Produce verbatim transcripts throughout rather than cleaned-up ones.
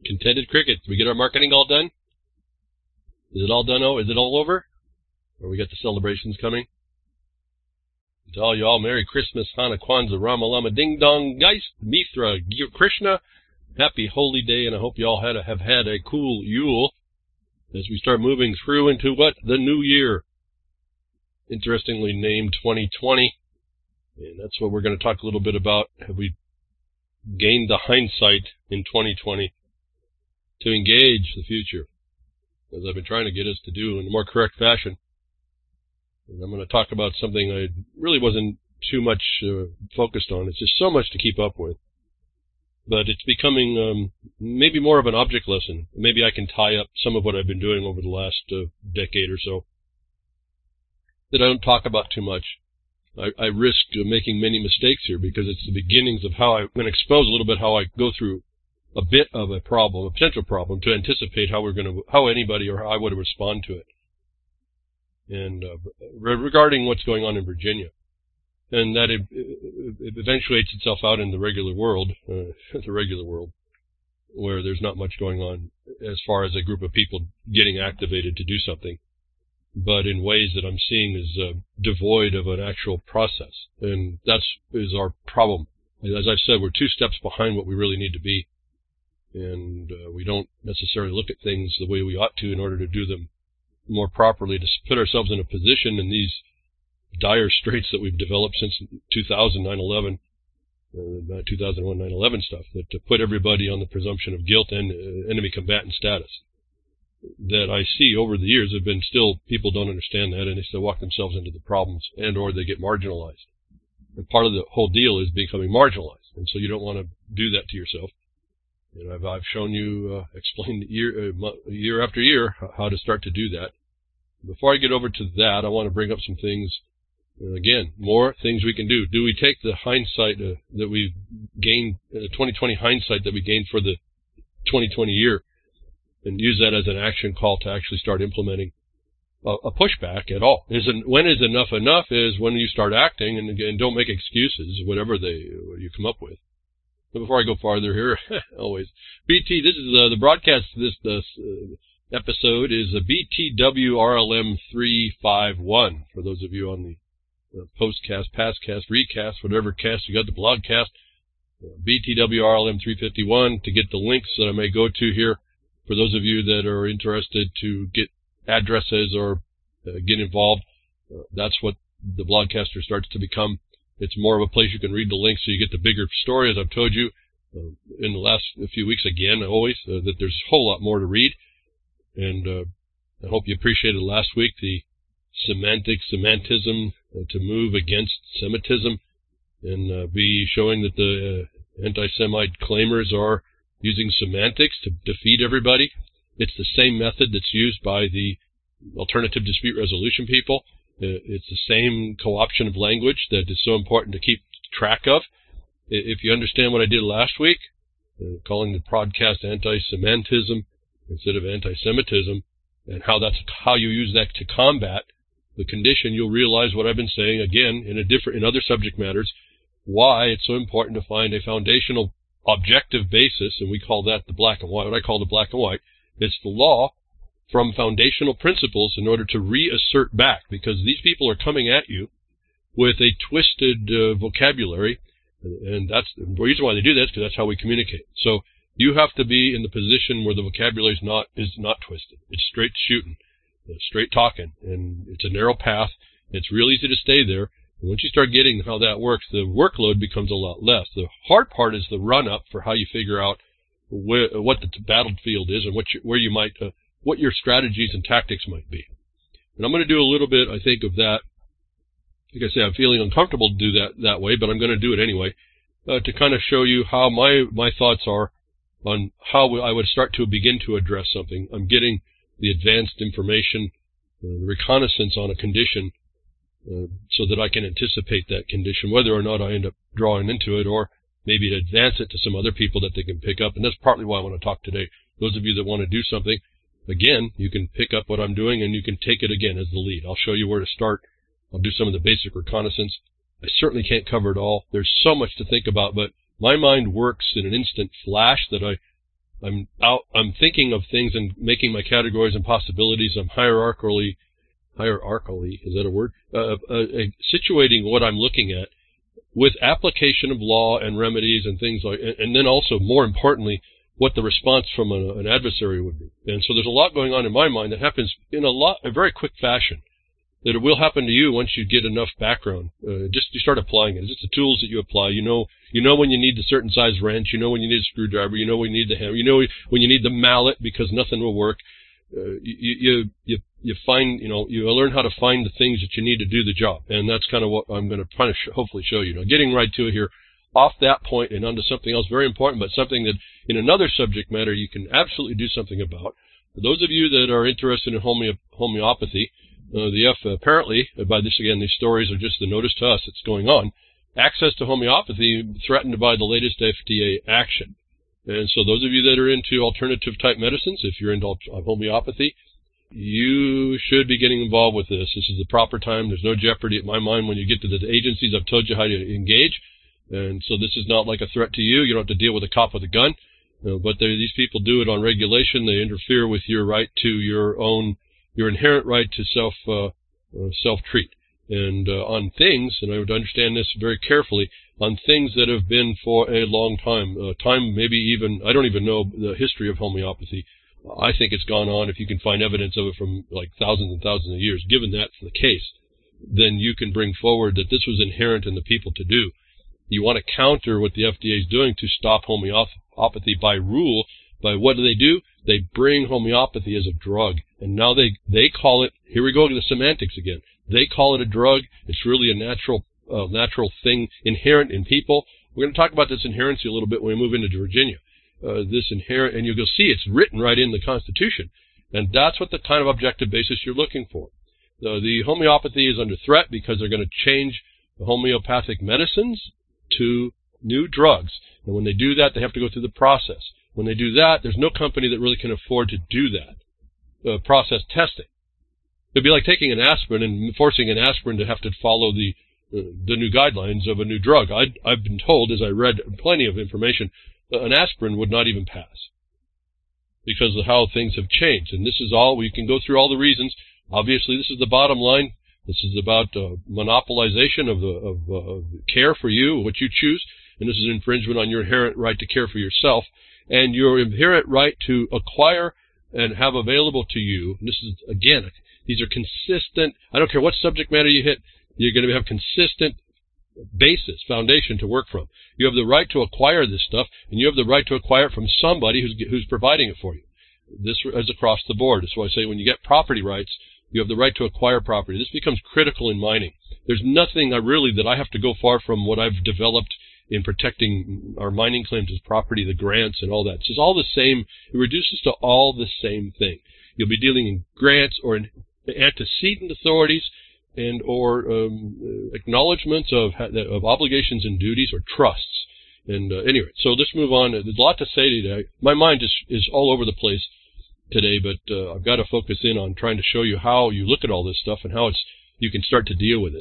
Contented Cricket. Did we get our marketing all done? Is it all done? Oh, is it all over? Or we got the celebrations coming? To all y'all, Merry Christmas, Hanukkah, Kwanzaa, Rama Lama, Ding Dong, Geist, Mithra, Krishna. Happy Holy Day, and I hope you all had a, have had a cool Yule as we start moving through into what? The new year. Interestingly named twenty twenty. And that's what we're going to talk a little bit about. Have we gained the hindsight in twenty twenty to engage the future, as I've been trying to get us to do in a more correct fashion. And I'm going to talk about something I really wasn't too much uh, focused on. It's just so much to keep up with. But it's becoming um, maybe more of an object lesson. Maybe I can tie up some of what I've been doing over the last uh, decade or so that I don't talk about too much. I, I risk uh, making many mistakes here because it's the beginnings of how I'm going to expose a little bit how I go through a bit of a problem, a potential problem, to anticipate how we're going to, how anybody or how I would respond to it. And uh, re- regarding what's going on in Virginia. And that it, it eventuates itself out in the regular world, uh, the regular world, where there's not much going on as far as a group of people getting activated to do something, but in ways that I'm seeing is uh, devoid of an actual process. And that's is our problem. As I've said, we're two steps behind what we really need to be, and uh, we don't necessarily look at things the way we ought to in order to do them more properly, to put ourselves in a position in these dire straits that we've developed since two thousand, nine eleven, uh, two thousand one, nine eleven stuff, that to put everybody on the presumption of guilt and uh, enemy combatant status. That I see over the years have been still, people don't understand that, and they still walk themselves into the problems, and or they get marginalized. And part of the whole deal is becoming marginalized, and so you don't want to do that to yourself. And I've, I've shown you, uh, explained year, uh, year after year how to start to do that. Before I get over to that, I want to bring up some things. Uh, again, more things we can do. Do we take the hindsight uh, that we've gained, uh, twenty twenty hindsight that we gained for the twenty twenty year, and use that as an action call to actually start implementing a, a pushback at all? Is it, when is enough enough is when you start acting, and again, don't make excuses, whatever they what you come up with. But before I go farther here, always, B T, this is uh, the broadcast, this, this uh, episode is a B T W R L M three five one, for those of you on the Uh, postcast, pastcast, recast, whatever cast you got, the blogcast, uh, B T W R L M three fifty-one, to get the links that I may go to here for those of you that are interested to get addresses or uh, get involved. Uh, that's what the blogcaster starts to become. It's more of a place you can read the links so you get the bigger story, as I've told you uh, in the last few weeks again, always, uh, that there's a whole lot more to read. And uh, I hope you appreciated last week the semantic semantism uh, to move against Semitism, and uh, be showing that the uh, anti-Semite claimers are using semantics to defeat everybody. It's the same method that's used by the alternative dispute resolution people. Uh, it's the same co-option of language that is so important to keep track of. If you understand what I did last week, uh, calling the podcast anti-Semitism instead of anti-Semitism, and how that's how you use that to combat the condition, you'll realize what I've been saying again in a different, in other subject matters, why it's so important to find a foundational objective basis, and we call that the black and white, what I call the black and white. It's the law from foundational principles in order to reassert back, because these people are coming at you with a twisted uh, vocabulary, and that's the reason why they do that, is because that's how we communicate. So you have to be in the position where the vocabulary is not, is not twisted. It's straight shooting. Straight talking, and it's a narrow path. It's real easy to stay there. And once you start getting how that works, the workload becomes a lot less. The hard part is the run-up for how you figure out where, what the battlefield is and what you, where you might, uh, what your strategies and tactics might be. And I'm going to do a little bit, I think, of that. Like I say, I'm feeling uncomfortable to do that that way, but I'm going to do it anyway, uh, to kind of show you how my my thoughts are on how I would start to begin to address something. I'm getting the advanced information, uh, the reconnaissance on a condition, uh, so that I can anticipate that condition, whether or not I end up drawing into it, or maybe to advance it to some other people that they can pick up. And that's partly why I want to talk today. Those of you that want to do something, again, you can pick up what I'm doing and you can take it again as the lead. I'll show you where to start. I'll do some of the basic reconnaissance. I certainly can't cover it all. There's so much to think about, but my mind works in an instant flash that I I'm out, I'm thinking of things and making my categories and possibilities. I'm hierarchically, hierarchically, is that a word? Uh, uh, uh, situating what I'm looking at with application of law and remedies and things like, and, and then also, more importantly, what the response from a, an adversary would be. And so there's a lot going on in my mind that happens in a lot, a very quick fashion. That it will happen to you once you get enough background. Uh, just you start applying it. It's just the tools that you apply. You know, you know when you need a certain size wrench. You know when you need a screwdriver. You know when you need the hammer. You know when you need the mallet because nothing will work. Uh, you, you, you, you find, you know, you learn how to find the things that you need to do the job. And that's kind of what I'm going to try to sh- hopefully show you. Now, getting right to it here, off that point and onto something else very important, but something that in another subject matter you can absolutely do something about. For those of you that are interested in homeo- homeopathy, Uh, the F, apparently, by this again, these stories are just the notice to us that's going on. Access to homeopathy threatened by the latest F D A action. And so those of you that are into alternative type medicines, if you're into homeopathy, you should be getting involved with this. This is the proper time. There's no jeopardy at my mind when you get to the agencies. I've told you how to engage. And so this is not like a threat to you. You don't have to deal with a cop with a gun. Uh, but these people do it on regulation. They interfere with your right to your own your inherent right to self, uh, uh, self-treat. And, uh, on things, and I would understand this very carefully, on things that have been for a long time, uh, time maybe even, I don't even know the history of homeopathy. I think it's gone on, if you can find evidence of it from like thousands and thousands of years. Given that's the case, then you can bring forward that this was inherent in the people to do. You want to counter what the F D A is doing to stop homeopathy by rule. By what do they do? They bring homeopathy as a drug. And now they, they call it, here we go to the semantics again. They call it a drug. It's really a natural, uh, natural thing inherent in people. We're going to talk about this inherency a little bit when we move into Virginia. Uh, this inherent, and you'll see it's written right in the Constitution. And that's what the kind of objective basis you're looking for. Uh, the homeopathy is under threat because they're going to change the homeopathic medicines to new drugs. And when they do that, they have to go through the process. When they do that, there's no company that really can afford to do that. Uh, process testing. It'd be like taking an aspirin and forcing an aspirin to have to follow the uh, the new guidelines of a new drug. I'd, I've been told, as I read plenty of information, that an aspirin would not even pass because of how things have changed. And this is all, we can go through all the reasons. Obviously, this is the bottom line. This is about uh, monopolization of, the, of uh, care for you, what you choose. And this is an infringement on your inherent right to care for yourself and your inherent right to acquire and have available to you. And this is, again, these are consistent. I don't care what subject matter you hit. You're going to have consistent basis, foundation to work from. You have the right to acquire this stuff, and you have the right to acquire it from somebody who's, who's providing it for you. This is across the board. That's why I say when you get property rights, you have the right to acquire property. This becomes critical in mining. There's nothing I really that I have to go far from what I've developed in protecting our mining claims as property, the grants and all that. It's all the same. It reduces to all the same thing. You'll be dealing in grants or in antecedent authorities and or um, acknowledgments of of obligations and duties or trusts. And uh, anyway, so let's move on. There's a lot to say today. My mind is is all over the place today, but uh, I've got to focus in on trying to show you how you look at all this stuff and how it's you can start to deal with it.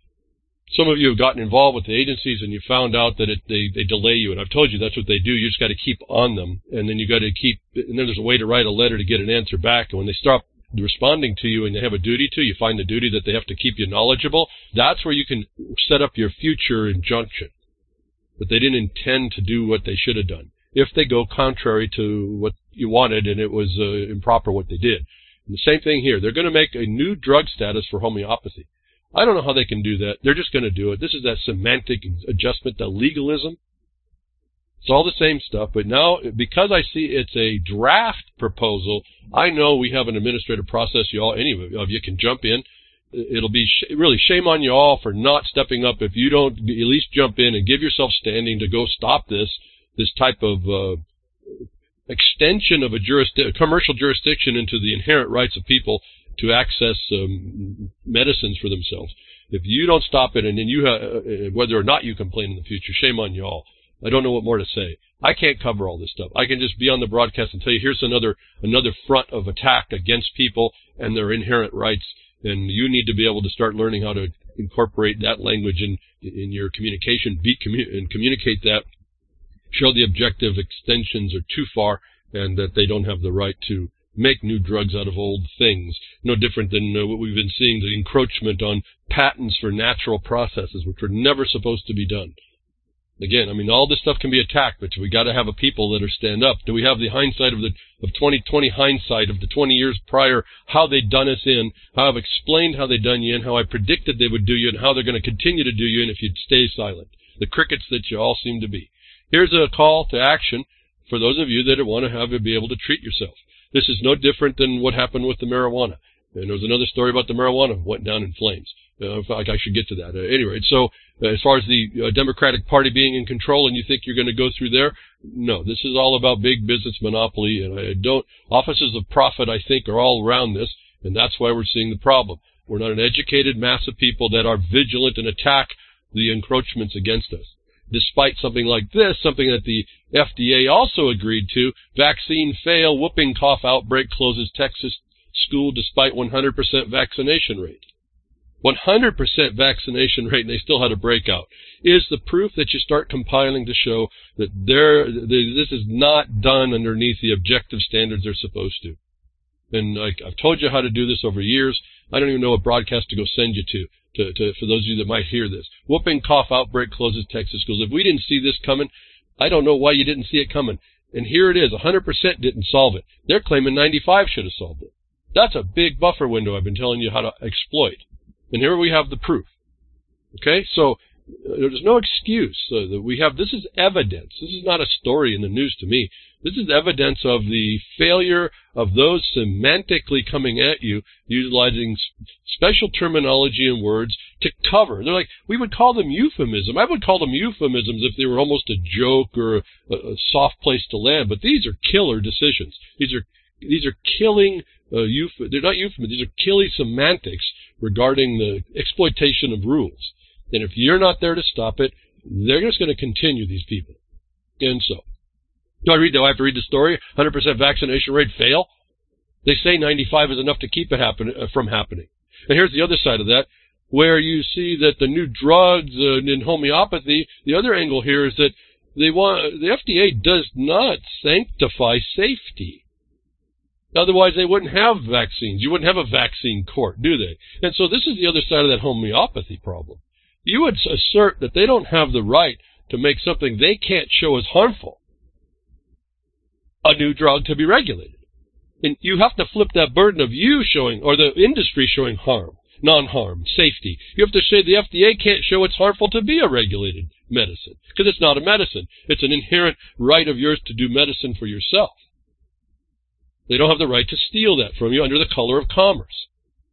Some of you have gotten involved with the agencies and you found out that it, they, they delay you. And I've told you that's what they do. You just got to keep on them. And then you got to keep, and then there's a way to write a letter to get an answer back. And when they stop responding to you and they have a duty to, you find the duty that they have to keep you knowledgeable. That's where you can set up your future injunction. But they didn't intend to do what they should have done. If they go contrary to what you wanted and it was uh, improper what they did. And the same thing here. They're going to make a new drug status for homeopathy. I don't know how they can do that. They're just going to do it. This is that semantic adjustment to legalism. It's all the same stuff, but now, because I see it's a draft proposal, I know we have an administrative process. You all, any of you can jump in. It'll be sh- really shame on you all for not stepping up. If you don't at least jump in and give yourself standing to go stop this, this type of uh, extension of a jurisdi- commercial jurisdiction into the inherent rights of people to access um, medicines for themselves. If you don't stop it, and then you, ha- whether or not you complain in the future, shame on you all. I don't know what more to say. I can't cover all this stuff. I can just be on the broadcast and tell you here's another another front of attack against people and their inherent rights, and you need to be able to start learning how to incorporate that language in in your communication, be commu- and communicate that. Show the objective extensions are too far, and that they don't have the right to make new drugs out of old things. No different than uh, what we've been seeing, the encroachment on patents for natural processes, which were never supposed to be done. Again, I mean, all this stuff can be attacked, but we got to have a people that are stand up. Do we have the hindsight of the of twenty twenty hindsight of the twenty years prior, how they'd done us in, how I've explained how they done you in, how I predicted they would do you, and how they're going to continue to do you in if you'd stay silent. The crickets that you all seem to be. Here's a call to action for those of you that want to have to be able to treat yourself. This is no different than what happened with the marijuana. And there was another story about the marijuana went down in flames. Uh, I feel like I should get to that. Uh, anyway, so uh, as far as the uh, Democratic Party being in control and you think you're going to go through there, no, this is all about big business monopoly. And I don't, offices of profit, I think, are all around this. And that's why we're seeing the problem. We're not an educated mass of people that are vigilant and attack the encroachments against us. Despite something like this, something that the F D A also agreed to, vaccine fail, whooping cough outbreak closes Texas school despite one hundred percent vaccination rate. one hundred percent vaccination rate, and they still had a breakout, is the proof that you start compiling to show that there, this is not done underneath the objective standards they're supposed to. And like I've told you how to do this over years. I don't even know what broadcast to go send you to, to, to for those of you that might hear this. Whooping cough outbreak closes Texas schools. If we didn't see this coming, I don't know why you didn't see it coming. And here it is, one hundred percent didn't solve it. They're claiming ninety-five should have solved it. That's a big buffer window I've been telling you how to exploit. And here we have the proof. Okay, so uh, there's no excuse. Uh, that we have, this is evidence. This is not a story in the news to me. This is evidence of the failure of those semantically coming at you, utilizing special terminology and words to cover. They're like, we would call them euphemism. I would call them euphemisms if they were almost a joke or a, a soft place to land. But these are killer decisions. These are these are killing. Uh, euph- they're not euphemisms. These are killing semantics regarding the exploitation of rules. And if you're not there to stop it, they're just going to continue, these people. And so, do I read, do I have to read the story? one hundred percent vaccination rate fail? They say ninety-five is enough to keep it happen, uh, from happening. And here's the other side of that, where you see that the new drugs uh, in homeopathy, the other angle here is that they want, the F D A does not sanctify safety. Otherwise, they wouldn't have vaccines. You wouldn't have a vaccine court, do they? And so this is the other side of that homeopathy problem. You would assert that they don't have the right to make something they can't show as harmful a new drug to be regulated. And you have to flip that burden of you showing, or the industry showing harm, non-harm, safety. You have to say the F D A can't show it's harmful to be a regulated medicine, because it's not a medicine. It's an inherent right of yours to do medicine for yourself. They don't have the right to steal that from you under the color of commerce.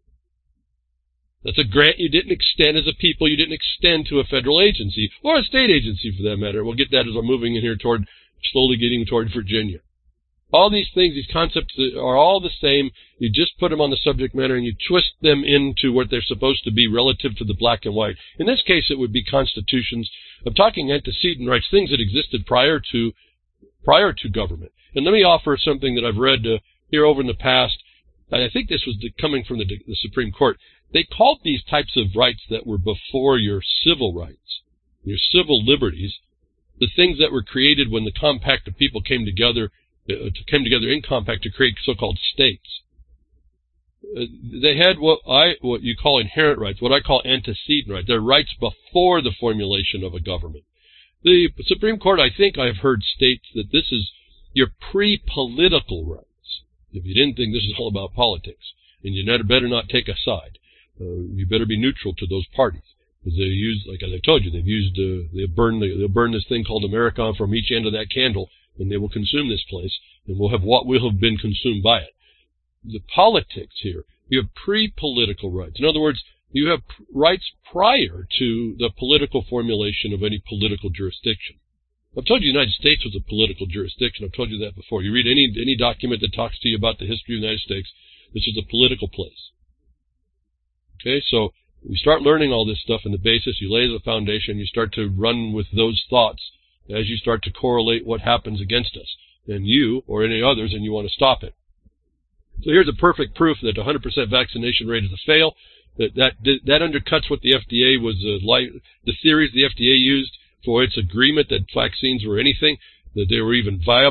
That's a grant you didn't extend as a people. You didn't extend to a federal agency, or a state agency for that matter. We'll get that as we're moving in here toward, slowly getting toward Virginia. All these things, these concepts are all the same. You just put them on the subject matter and you twist them into what they're supposed to be relative to the black and white. In this case, it would be constitutions. I'm talking antecedent rights, things that existed prior to, prior to government. And let me offer something that I've read uh, here over in the past. And I think this was the, coming from the, the Supreme Court. They called these types of rights that were before your civil rights, your civil liberties, the things that were created when the compact of people came together, uh, came together in compact to create so-called states. Uh, they had what I, what you call inherent rights, what I call antecedent rights. They're rights before the formulation of a government. The Supreme Court, I think I've heard states that this is your pre-political rights. If you didn't think this is all about politics, and you better not take a side. Uh, you better be neutral to those parties. Because they use, like as I told you, they've used, uh, they'll burn, the, they'll burn this thing called America from each end of that candle, and they will consume this place, and we'll have what will have been consumed by it. The politics here, you have pre-political rights. In other words, you have p- rights prior to the political formulation of any political jurisdiction. I've told you the United States was a political jurisdiction. I've told you that before. You read any any document that talks to you about the history of the United States, this is a political place. Okay, so you start learning all this stuff in the basis, you lay the foundation, you start to run with those thoughts as you start to correlate what happens against us, and you or any others, and you want to stop it. So here's a perfect proof that one hundred percent vaccination rate is a fail, that that, that undercuts what the F D A was, uh, like, the theories the F D A used for its agreement that vaccines were anything, that they were even viable.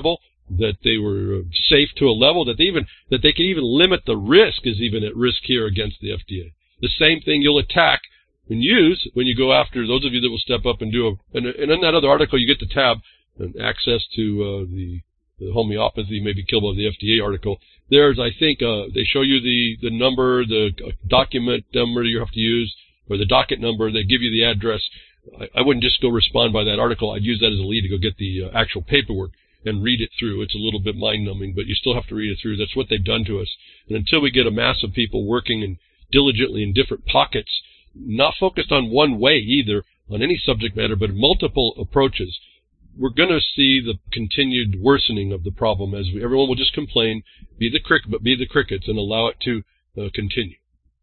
that they were safe to a level that they even that they could even limit the risk is even at risk here against the F D A. The same thing you'll attack and use when you go after those of you that will step up and do a, and, and in that other article you get the tab and access to uh, the, the homeopathy may be killed by the F D A article. There's, I think, uh, they show you the, the number, the document number you have to use, or the docket number. They give you the address. I, I wouldn't just go respond by that article. I'd use that as a lead to go get the uh, actual paperwork and read it through. It's a little bit mind-numbing, but you still have to read it through. That's what they've done to us. And until we get a mass of people working and diligently in different pockets, not focused on one way either, on any subject matter, but multiple approaches, we're going to see the continued worsening of the problem as we, everyone will just complain, be the crick, but be the crickets, and allow it to uh, continue.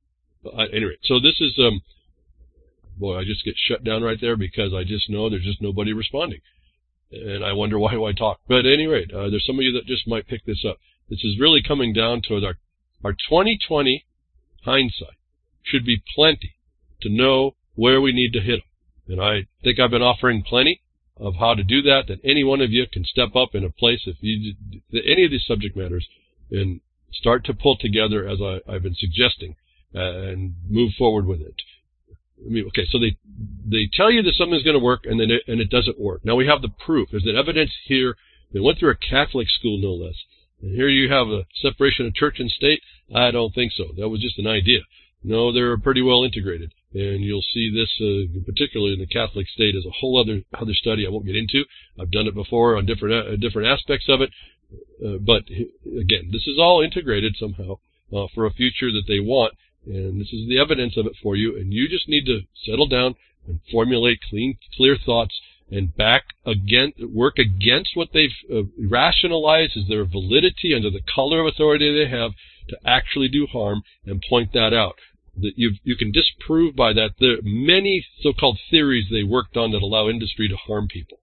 Uh, anyway, so this is, um, boy, I just get shut down right there because I just know there's just nobody responding. And I wonder why do I talk. But at any rate, uh, there's some of you that just might pick this up. This is really coming down to our, our twenty twenty hindsight should be plenty to know where we need to hit them. And I think I've been offering plenty of how to do that, that any one of you can step up in a place if you, any of these subject matters, and start to pull together as I, I've been suggesting, uh, and move forward with it. I mean, okay, so they they tell you that something's going to work, and then it, and it doesn't work. Now we have the proof. There's the evidence here. They went through a Catholic school, no less. And here you have a separation of church and state. I don't think so. That was just an idea. No, they're pretty well integrated. And you'll see this, uh, particularly in the Catholic state, as a whole other other study I won't get into. I've done it before on different uh, different aspects of it. Uh, but again, this is all integrated somehow uh, for a future that they want. And this is the evidence of it for you. And you just need to settle down and formulate clean, clear thoughts and back again, work against what they've uh, rationalized as their validity under the color of authority they have to actually do harm, and point that out. That you you can disprove by that there are many so-called theories they worked on that allow industry to harm people.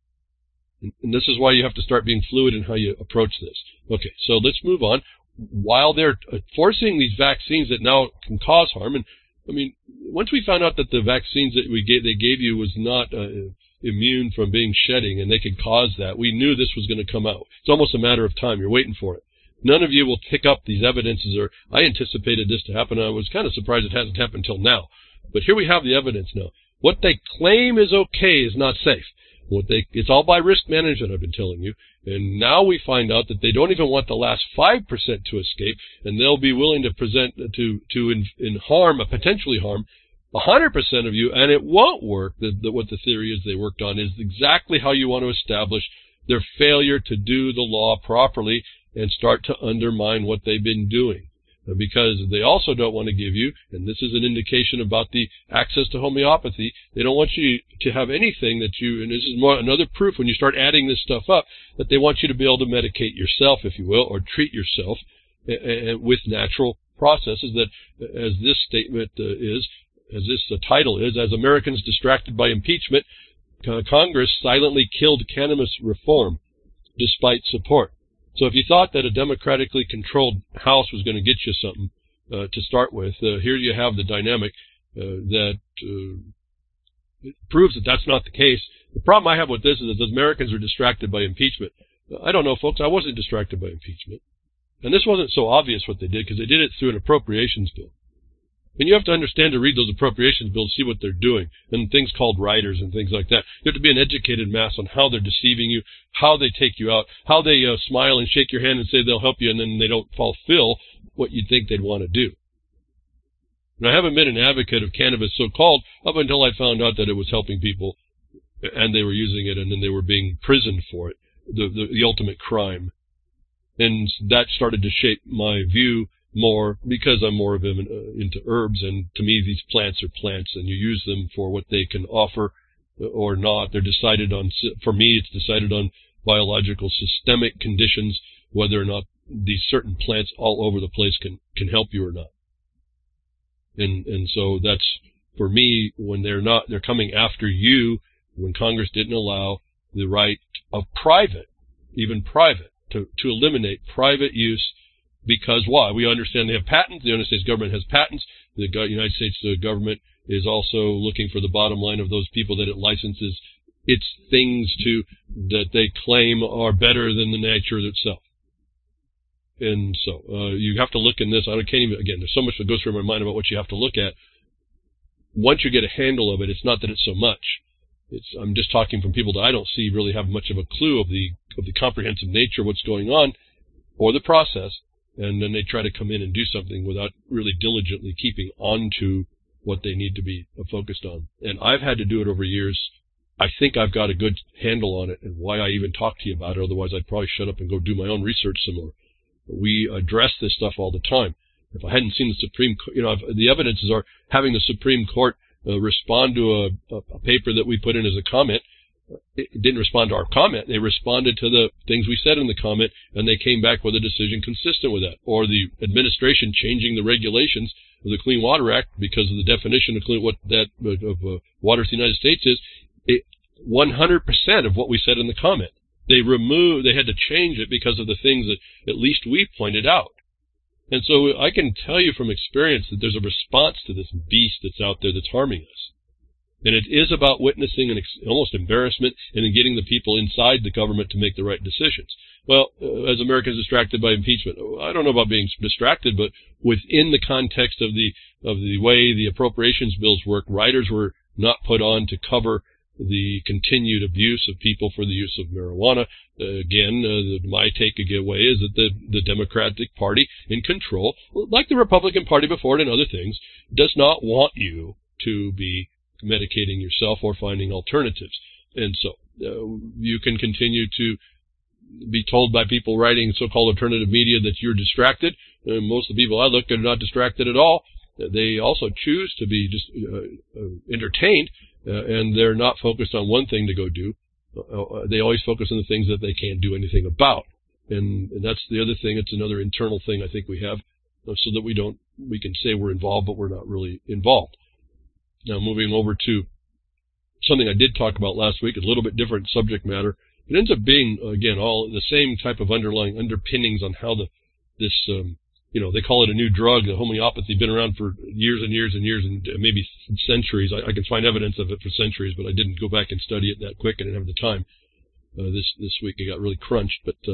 And, and this is why you have to start being fluid in how you approach this. Okay, so let's move on. While they're forcing these vaccines that now can cause harm, and I mean, once we found out that the vaccines that we gave, they gave you was not uh, immune from being shedding, and they could cause that, we knew this was going to come out. It's almost a matter of time. You're waiting for it. None of you will pick up these evidences, or I anticipated this to happen. I was kind of surprised it hasn't happened until now. But here we have the evidence now. What they claim is okay is not safe. What they, it's all by risk management, I've been telling you. And now we find out that they don't even want the last five percent to escape, and they'll be willing to present, to, to in, in harm, potentially harm, one hundred percent of you, and it won't work. The, the, what the theory is they worked on is exactly how you want to establish their failure to do the law properly and start to undermine what they've been doing. Because they also don't want to give you, and this is an indication about the access to homeopathy, they don't want you to have anything that you, and this is more another proof when you start adding this stuff up, that they want you to be able to medicate yourself, if you will, or treat yourself uh, with natural processes that, as this statement uh, is, as this uh, title is, as Americans distracted by impeachment, uh, Congress silently killed cannabis reform despite support. So if you thought that a democratically controlled House was going to get you something uh, to start with, uh, here you have the dynamic uh, that uh, proves that that's not the case. The problem I have with this is that the Americans are distracted by impeachment. I don't know, folks. I wasn't distracted by impeachment. And this wasn't so obvious what they did, because they did it through an appropriations bill. And you have to understand to read those appropriations bills, see what they're doing, and things called riders and things like that. You have to be an educated mass on how they're deceiving you, how they take you out, how they uh, smile and shake your hand and say they'll help you, and then they don't fulfill what you'd think they'd want to do. And I haven't been an advocate of cannabis, so-called, up until I found out that it was helping people, and they were using it, and then they were being prisoned for it, the, the, the ultimate crime. And that started to shape my view more, because I'm more of them uh, into herbs, and to me these plants are plants, and you use them for what they can offer or not. They're decided on, for me it's decided on biological systemic conditions, whether or not these certain plants all over the place can, can help you or not. And, and so that's, for me, when they're not, they're coming after you, when Congress didn't allow the right of private, even private, to, to eliminate private use. Because why? We understand they have patents. The United States government has patents. The United States government is also looking for the bottom line of those people that it licenses It's things to that they claim are better than the nature itself. And so uh, you have to look in this. I can't even, again, there's so much that goes through my mind about what you have to look at. Once you get a handle of it, it's not that it's so much. It's, I'm just talking from people that I don't see really have much of a clue of the of the comprehensive nature of what's going on or the process, and then they try to come in and do something without really diligently keeping on to what they need to be focused on. And I've had to do it over years. I think I've got a good handle on it and why I even talk to you about it. Otherwise, I'd probably shut up and go do my own research some more. We address this stuff all the time. If I hadn't seen the Supreme Court, you know, the evidences are having the Supreme Court uh, respond to a, a, a paper that we put in as a comment. It didn't respond to our comment. They responded to the things we said in the comment, and they came back with a decision consistent with that. Or the administration changing the regulations of the Clean Water Act because of the definition of clean, what that of uh, water to the United States is. It, one hundred percent of what we said in the comment. They removed, they had to change it because of the things that at least we pointed out. And so I can tell you from experience that there's a response to this beast that's out there that's harming us. And it is about witnessing an ex- almost embarrassment and then getting the people inside the government to make the right decisions. Well, uh, as Americans distracted by impeachment, I don't know about being distracted, but within the context of the of the way the appropriations bills work, riders were not put on to cover the continued abuse of people for the use of marijuana. Uh, again, uh, the, my takeaway is that the, the Democratic Party in control, like the Republican Party before it and other things, does not want you to be medicating yourself or finding alternatives. And so uh, you can continue to be told by people writing so-called alternative media that you're distracted. Uh, most of the people I look at are not distracted at all. They also choose to be just uh, uh, entertained, uh, and they're not focused on one thing to go do. Uh, they always focus on the things that they can't do anything about. And, and that's the other thing. It's another internal thing I think we have, uh, so that we don't, we can say we're involved, but we're not really involved. Now, moving over to something I did talk about last week, a little bit different subject matter. It ends up being, again, all the same type of underlying underpinnings on how the this, um, you know, they call it a new drug. The homeopathy been around for years and years and years and maybe centuries. I, I can find evidence of it for centuries, but I didn't go back and study it that quick. I didn't have the time. Uh, this this week I got really crunched, but uh,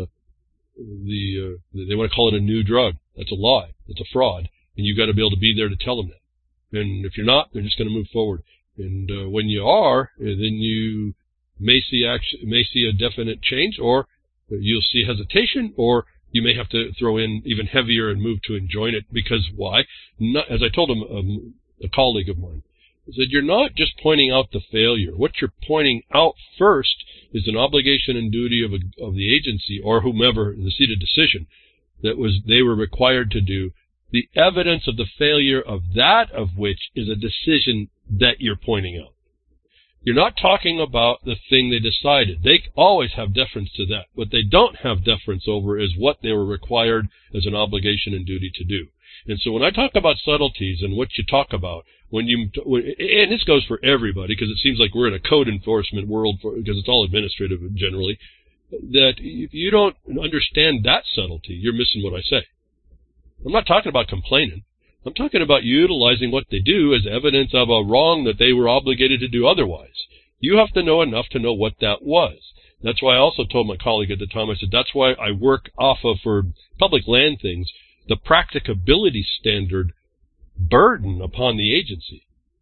the uh, they want to call it a new drug. That's a lie. It's a fraud, and you've got to be able to be there to tell them that. And if you're not, they're just going to move forward. And uh, when you are, then you may see action, may see a definite change, or you'll see hesitation, or you may have to throw in even heavier and move to enjoin it. Because why? Not, as I told him, um, a colleague of mine, I said, you're not just pointing out the failure. What you're pointing out first is an obligation and duty of a, of the agency or whomever, the seat of decision, that was they were required to do. The evidence of the failure of that of which is a decision that you're pointing out. You're not talking about the thing they decided. They always have deference to that. What they don't have deference over is what they were required as an obligation and duty to do. And so when I talk about subtleties and what you talk about, when you, and this goes for everybody, because it seems like we're in a code enforcement world, for, because it's all administrative generally, that if you don't understand that subtlety, you're missing what I say. I'm not talking about complaining. I'm talking about utilizing what they do as evidence of a wrong that they were obligated to do otherwise. You have to know enough to know what that was. That's why I also told my colleague at the time, I said, that's why I work off of, for public land things, the practicability standard burden upon the agency.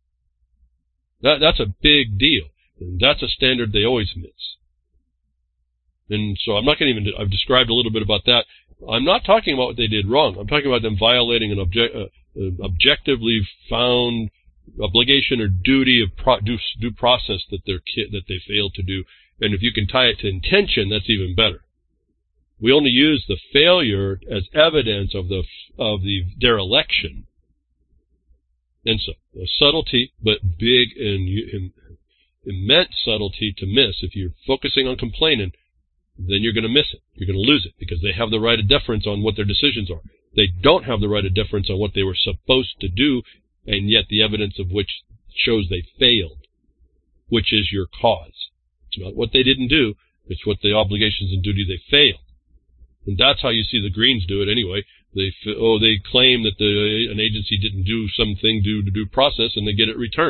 That, that's a big deal. And that's a standard they always miss. And so I'm not going to even, I've described a little bit about that. I'm not talking about what they did wrong. I'm talking about them violating an object, uh, uh, objectively found obligation or duty of pro- due, due process that they're ki- that they failed to do. And if you can tie it to intention, that's even better. We only use the failure as evidence of the of the dereliction. And so, a subtlety, but big and, and immense subtlety to miss. If you're focusing on complaining, then you're going to miss it. You're going to lose it because they have the right of deference on what their decisions are. They don't have the right of deference on what they were supposed to do, and yet the evidence of which shows they failed, which is your cause. It's not what they didn't do. It's what the obligations and duty they failed. And that's how you see the Greens do it anyway. They oh they claim that the an agency didn't do something due to due process, and they get it returned.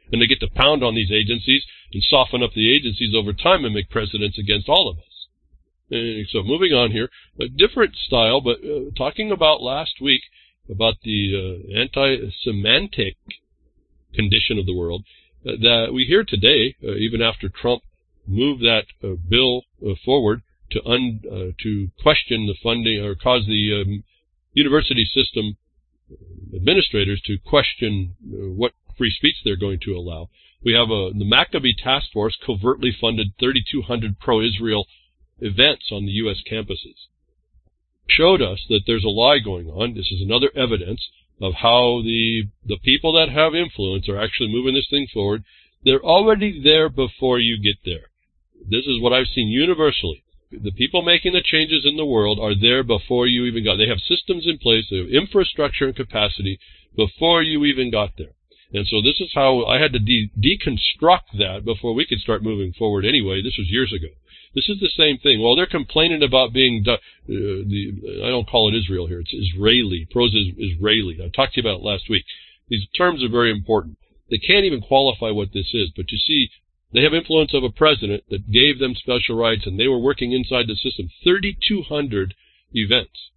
And they get to pound on these agencies and soften up the agencies over time and make precedents against all of us. And so moving on here, a different style, but uh, talking about last week about the uh, anti-Semitic condition of the world, uh, that we hear today, uh, even after Trump moved that uh, bill uh, forward to un, uh, to question the funding or cause the um, university system administrators to question uh, what free speech they're going to allow. We have a, the Maccabee Task Force covertly funded thirty-two hundred pro-Israel events on the U S campuses. Showed us that there's a lie going on. This is another evidence of how the the people that have influence are actually moving this thing forward. They're already there before you get there. This is what I've seen universally. The people making the changes in the world are there before you even got. They have systems in place, they have infrastructure and capacity before you even got there. And so this is how I had to de- deconstruct that before we could start moving forward anyway. This was years ago. This is the same thing. Well, they're complaining about being, uh, the, I don't call it Israel here, it's Israeli, pros is Israeli. I talked to you about it last week. These terms are very important. They can't even qualify what this is, but you see, they have influence of a president that gave them special rights, and they were working inside the system. thirty-two hundred events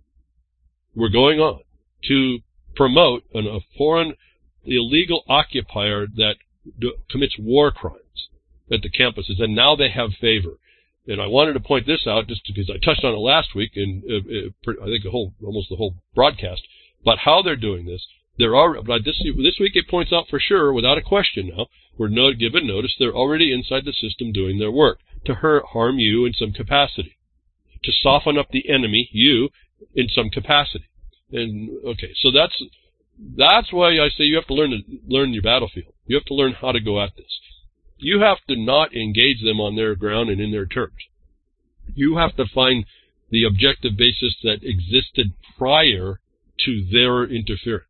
were going on to promote an, a foreign illegal occupier that d- commits war crimes at the campuses, and now they have favor. And I wanted to point this out just because I touched on it last week, and uh, uh, I think the whole, almost the whole broadcast, but how they're doing this. There are, but this, this week it points out for sure, without a question now, we're no, given notice they're already inside the system doing their work to hurt, harm you in some capacity, to soften up the enemy, you, in some capacity. And, okay, so that's, that's why I say you have to learn to learn your battlefield. You have to learn how to go at this. You have to not engage them on their ground and in their terms. You have to find the objective basis that existed prior to their interference.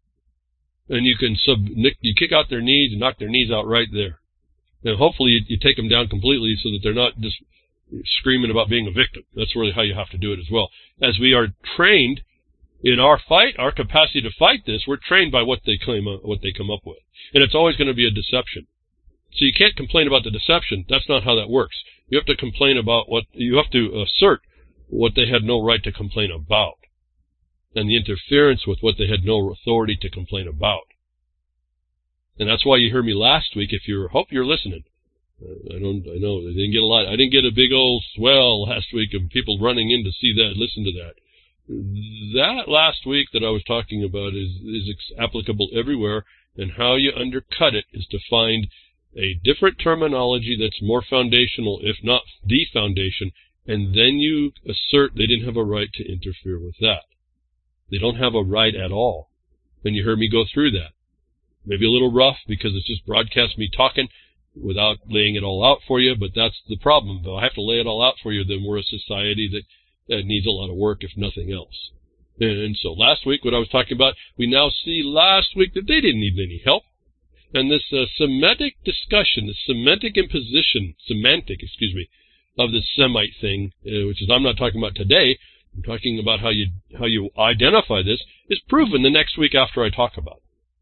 And you can sub, you kick out their knees and knock their knees out right there. And hopefully you, you take them down completely so that they're not just screaming about being a victim. That's really how you have to do it as well. As we are trained in our fight, our capacity to fight this, we're trained by what they claim, uh, what they come up with. And it's always going to be a deception. So you can't complain about the deception. That's not how that works. You have to complain about what, you have to assert what they had no right to complain about, and the interference with what they had no authority to complain about. And that's why you heard me last week. If you hope you're listening, uh, I don't, I know I didn't get a lot. I didn't get a big old swell last week of people running in to see that, listen to that. That last week that I was talking about is is applicable everywhere, and how you undercut it is to find a different terminology that's more foundational, if not the foundation, and then you assert they didn't have a right to interfere with that. They don't have a right at all. And you heard me go through that. Maybe a little rough because it's just broadcast me talking without laying it all out for you, but that's the problem. Though I have to lay it all out for you, then we're a society that, that needs a lot of work, if nothing else. And, and so last week, what I was talking about, we now see last week that they didn't need any help. And this uh, Semitic discussion, this Semitic imposition, semantic, excuse me, of the Semite thing, uh, which is I'm not talking about today, I'm talking about how you how you identify this, is proven the next week after I talk about it.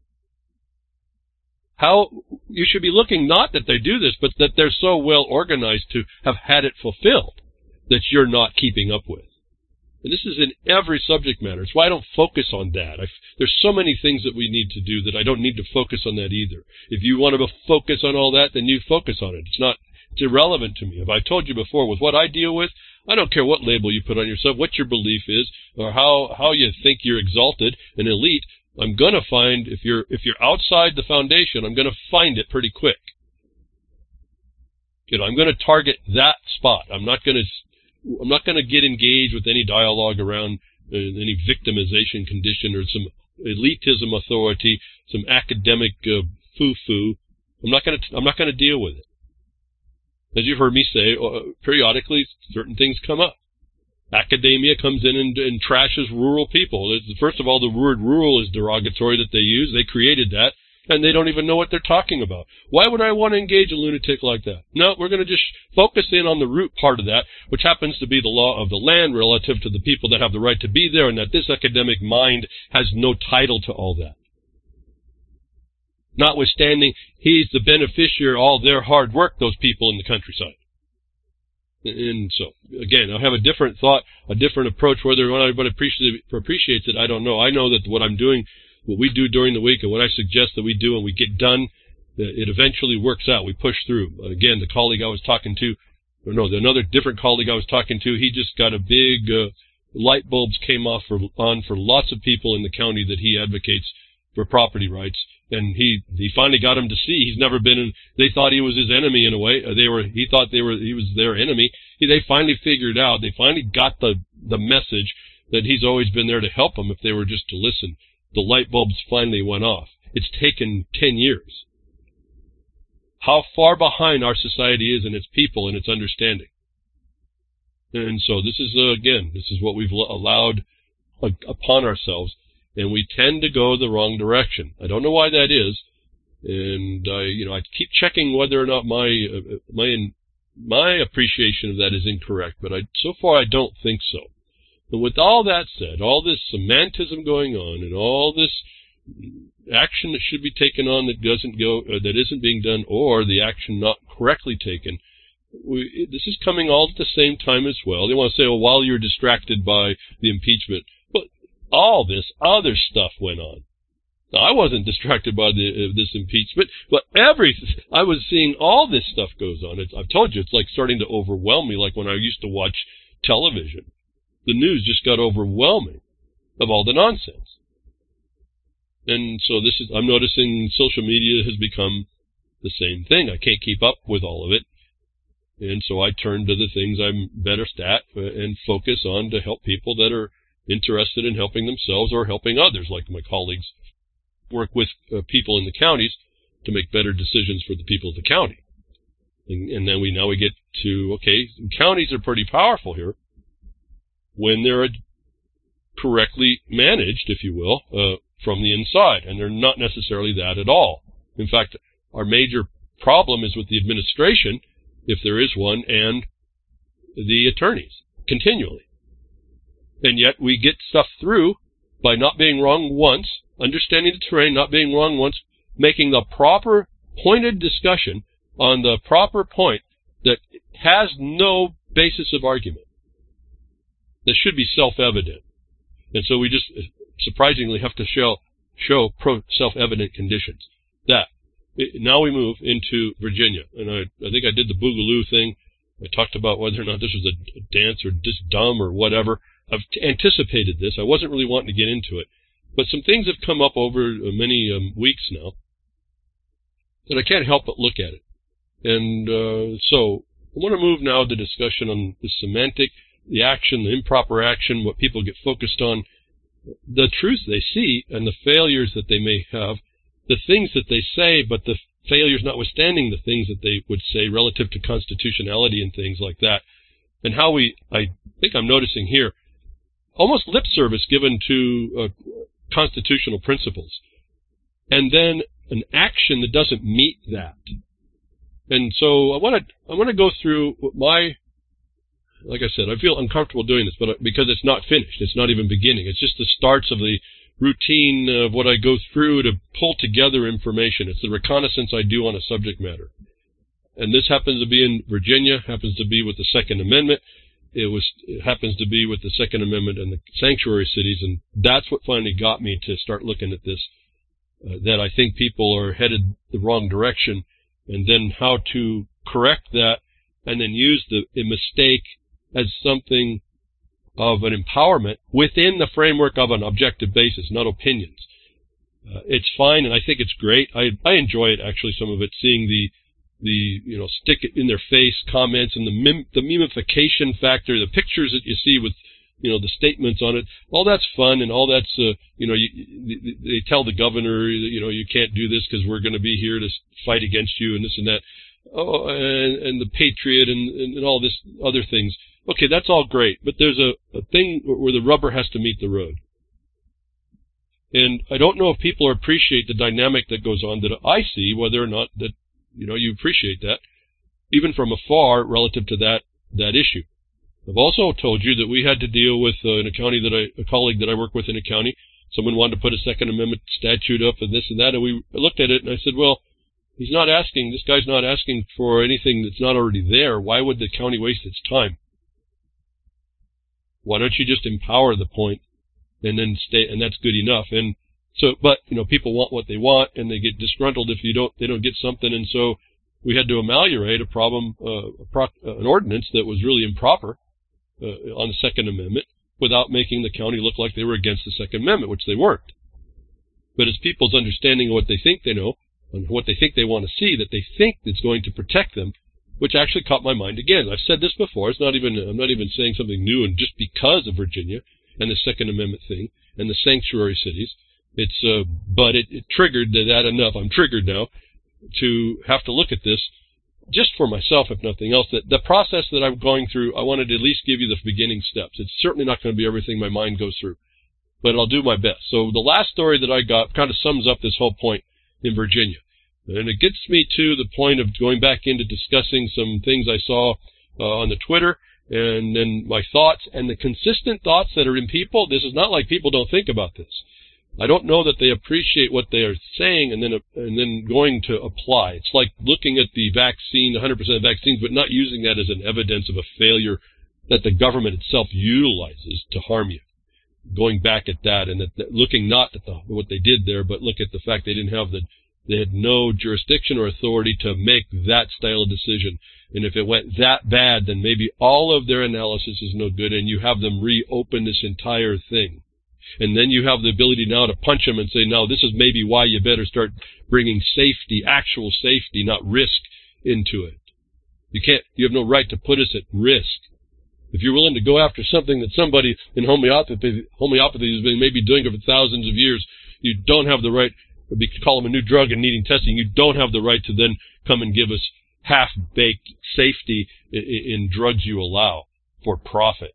How you should be looking not that they do this, but that they're so well organized to have had it fulfilled that you're not keeping up with. And this is in every subject matter. It's why I don't focus on that. I, there's so many things that we need to do that I don't need to focus on that either. If you want to focus on all that, then you focus on it. It's not, it's irrelevant to me. If I told you before, with what I deal with, I don't care what label you put on yourself, what your belief is, or how, how you think you're exalted and elite. I'm gonna find, if you're, if you're outside the foundation, I'm gonna find it pretty quick. You know, I'm gonna target that spot. I'm not gonna, I'm not gonna get engaged with any dialogue around uh, any victimization condition or some elitism authority, some academic uh, foo-foo. I'm not gonna, I'm not gonna deal with it. As you've heard me say, uh, periodically certain things come up. Academia comes in and, and trashes rural people. First of all, the word rural is derogatory that they use. They created that, and they don't even know what they're talking about. Why would I want to engage a lunatic like that? No, we're going to just focus in on the root part of that, which happens to be the law of the land relative to the people that have the right to be there, and that this academic mind has no title to all that. notwithstanding he's the beneficiary of all their hard work, those people in the countryside. And so, again, I have a different thought, a different approach. Whether or not everybody appreciates it, I don't know. I know that what I'm doing, what we do during the week, and what I suggest that we do and we get done, it eventually works out. We push through. Again, the colleague I was talking to, or no, another different colleague I was talking to, he just got a big uh, light bulbs came off for, on for lots of people in the county that he advocates for property rights. And he, he finally got him to see. He's never been in, they thought he was his enemy in a way. They were, he thought they were, he was their enemy. He, they finally figured out, they finally got the, the message that he's always been there to help them if they were just to listen. The light bulbs finally went off. It's taken ten years. How far behind our society is in its people and its understanding. And so this is, uh, again, this is what we've allowed uh, upon ourselves. And we tend to go the wrong direction. I don't know why that is, and I, you know, I keep checking whether or not my uh, my my appreciation of that is incorrect. But I, so far, I don't think so. And with all that said, all this semanticism going on, and all this action that should be taken on that doesn't go, uh, that isn't being done, or the action not correctly taken, we, this is coming all at the same time as well. They want to say, "Oh, while you're distracted by the impeachment." All this other stuff went on. Now, I wasn't distracted by the, uh, this impeachment, but every, I was seeing all this stuff goes on. It's, I've told you, it's like starting to overwhelm me, like when I used to watch television. The news just got overwhelming of all the nonsense. And so this is, I'm noticing social media has become the same thing. I can't keep up with all of it. And so I turn to the things I'm better at uh, and focus on to help people that are interested in helping themselves or helping others, like my colleagues work with uh, people in the counties to make better decisions for the people of the county. And, and then we now we get to, okay, counties are pretty powerful here when they're correctly managed, if you will, uh, from the inside, and they're not necessarily that at all. In fact, our major problem is with the administration, if there is one, and the attorneys, continually. And yet we get stuff through by not being wrong once, understanding the terrain, not being wrong once, making the proper pointed discussion on the proper point that has no basis of argument. That should be self-evident. And so we just surprisingly have to show, show pro self-evident conditions. That. Now we move into Virginia. And I, I think I did the Boogaloo thing. I talked about whether or not this was a dance or just dumb or whatever. I've anticipated this. I wasn't really wanting to get into it. But some things have come up over many um, weeks now that I can't help but look at it. And uh, so I want to move now to discussion on the semantic, the action, the improper action, what people get focused on, the truth they see and the failures that they may have, the things that they say, but the failures notwithstanding the things that they would say relative to constitutionality and things like that. And how we, I think I'm noticing here, almost lip service given to uh, constitutional principles, and then an action that doesn't meet that. And so I want to I want to go through my, like I said, I feel uncomfortable doing this, but because it's not finished, it's not even beginning. It's just the starts of the routine of what I go through to pull together information. It's the reconnaissance I do on a subject matter. And this happens to be in Virginia, happens to be with the Second Amendment. It was, it happens to be with the Second Amendment and the sanctuary cities, and that's what finally got me to start looking at this, uh, that I think people are headed the wrong direction, and then how to correct that, and then use the, the mistake as something of an empowerment within the framework of an objective basis, not opinions. Uh, it's fine, and I think it's great. I, I enjoy it, actually, some of it, seeing the the, you know, stick it in their face comments and the mim the memification factor, the pictures that you see with, you know, the statements on it. All that's fun, and all that's, uh, you know, you, you, they tell the governor, you know, you can't do this because we're going to be here to fight against you and this and that. Oh, and, and the patriot and, and, and all this other things. Okay, that's all great, but there's a, a thing where the rubber has to meet the road. And I don't know if people appreciate the dynamic that goes on that I see, whether or not that, you know, you appreciate that, even from afar relative to that, that issue. I've also told you that we had to deal with, uh, in a county that I, a colleague that I work with in a county, someone wanted to put a Second Amendment statute up and this and that, and we looked at it, and I said, well, he's not asking, this guy's not asking for anything that's not already there. Why would the county waste its time? Why don't you just empower the point and then stay, and that's good enough. And so, but, you know, people want what they want, and they get disgruntled if you don't, they don't get something, and so we had to ameliorate a problem, uh, a pro, uh, an ordinance that was really improper uh, on the Second Amendment without making the county look like they were against the Second Amendment, which they weren't. But it's people's understanding of what they think they know and what they think they want to see, that they think that's going to protect them, which actually caught my mind again. I've said this before. It's not even, I'm not even saying something new, and just because of Virginia and the Second Amendment thing and the sanctuary cities, it's, uh, but it, it triggered that enough. I'm triggered now to have to look at this just for myself, if nothing else. That the process that I'm going through, I wanted to at least give you the beginning steps. It's certainly not going to be everything my mind goes through, but I'll do my best. So the last story that I got kind of sums up this whole point in Virginia. And it gets me to the point of going back into discussing some things I saw uh, on the Twitter, and then my thoughts and the consistent thoughts that are in people. This is not like people don't think about this. I don't know that they appreciate what they are saying and then uh, and then going to apply. It's like looking at the vaccine, one hundred percent of vaccines, but not using that as an evidence of a failure that the government itself utilizes to harm you. Going back at that and that, that looking not at the, what they did there, but look at the fact they didn't have the, they had no jurisdiction or authority to make that style of decision. And if it went that bad, then maybe all of their analysis is no good, and you have them reopen this entire thing. And then you have the ability now to punch them and say, no, this is maybe why you better start bringing safety, actual safety, not risk, into it. You can't, you have no right to put us at risk. If you're willing to go after something that somebody in homeopathy, homeopathy has been maybe doing it for thousands of years, you don't have the right, we could call them a new drug and needing testing, you don't have the right to then come and give us half-baked safety in, in drugs you allow for profit.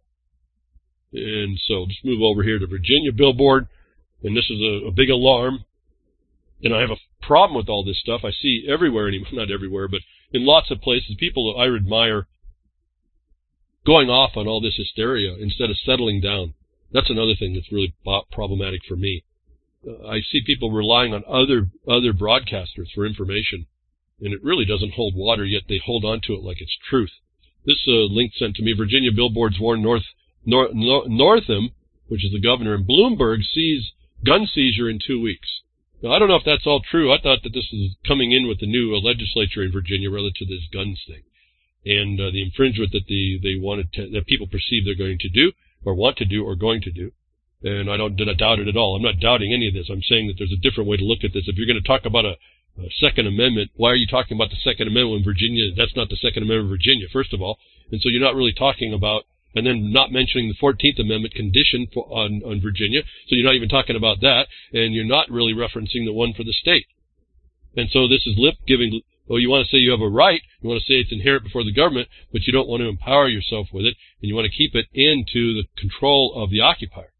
And so just move over here to Virginia billboard, and this is a, a big alarm. And I have a problem with all this stuff. I see everywhere anymore, not everywhere, but in lots of places, people that I admire going off on all this hysteria instead of settling down. That's another thing that's really problematic for me. Uh, I see people relying on other other broadcasters for information, and it really doesn't hold water, yet they hold on to it like it's truth. This uh, link sent to me, Virginia billboards warn North Nor, Nor, Northam, which is the governor, and Bloomberg sees gun seizure in two weeks. Now, I don't know if that's all true. I thought that this is coming in with the new uh, legislature in Virginia relative to this guns thing and uh, the infringement that the they wanted to, that people perceive they're going to do or want to do or going to do. And I don't did I doubt it at all. I'm not doubting any of this. I'm saying that there's a different way to look at this. If you're going to talk about a, a Second Amendment, why are you talking about the Second Amendment in Virginia? That's not the Second Amendment in Virginia, first of all. And so you're not really talking about, and then not mentioning the fourteenth Amendment condition for, on, on Virginia, so you're not even talking about that, and you're not really referencing the one for the state. And so this is lip-giving. Well, you want to say you have a right, you want to say it's inherent before the government, but you don't want to empower yourself with it, and you want to keep it into the control of the occupier.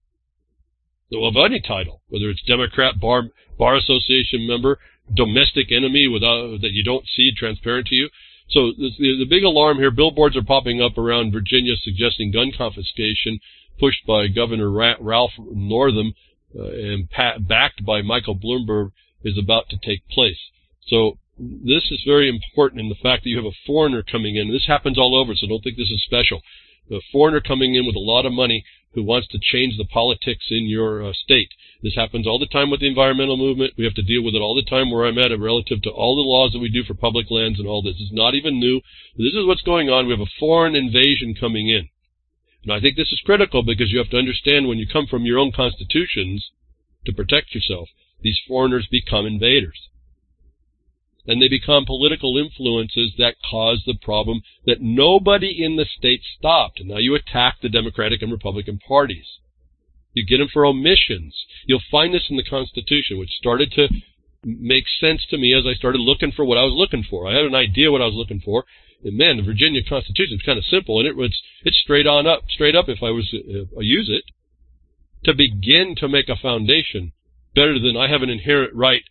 So of any title, whether it's Democrat, Bar, Bar Association member, domestic enemy without that you don't see transparent to you. So the, the big alarm here, billboards are popping up around Virginia suggesting gun confiscation pushed by Governor Ra- Ralph Northam uh, and pat- backed by Michael Bloomberg is about to take place. So this is very important in the fact that you have a foreigner coming in. This happens all over, so don't think this is special. A foreigner coming in with a lot of money who wants to change the politics in your uh, state. This happens all the time with the environmental movement. We have to deal with it all the time where I'm at relative to all the laws that we do for public lands and all this. It's not even new. This is what's going on. We have a foreign invasion coming in. And I think this is critical because you have to understand when you come from your own constitutions to protect yourself, these foreigners become invaders. And they become political influences that cause the problem that nobody in the state stopped. And now you attack the Democratic and Republican parties. You get them for omissions. You'll find this in the Constitution, which started to make sense to me as I started looking for what I was looking for. I had an idea what I was looking for. And man, the Virginia Constitution is kind of simple, and it was it's straight on up, straight up if I was to uh, use it, to begin to make a foundation better than I have an inherent right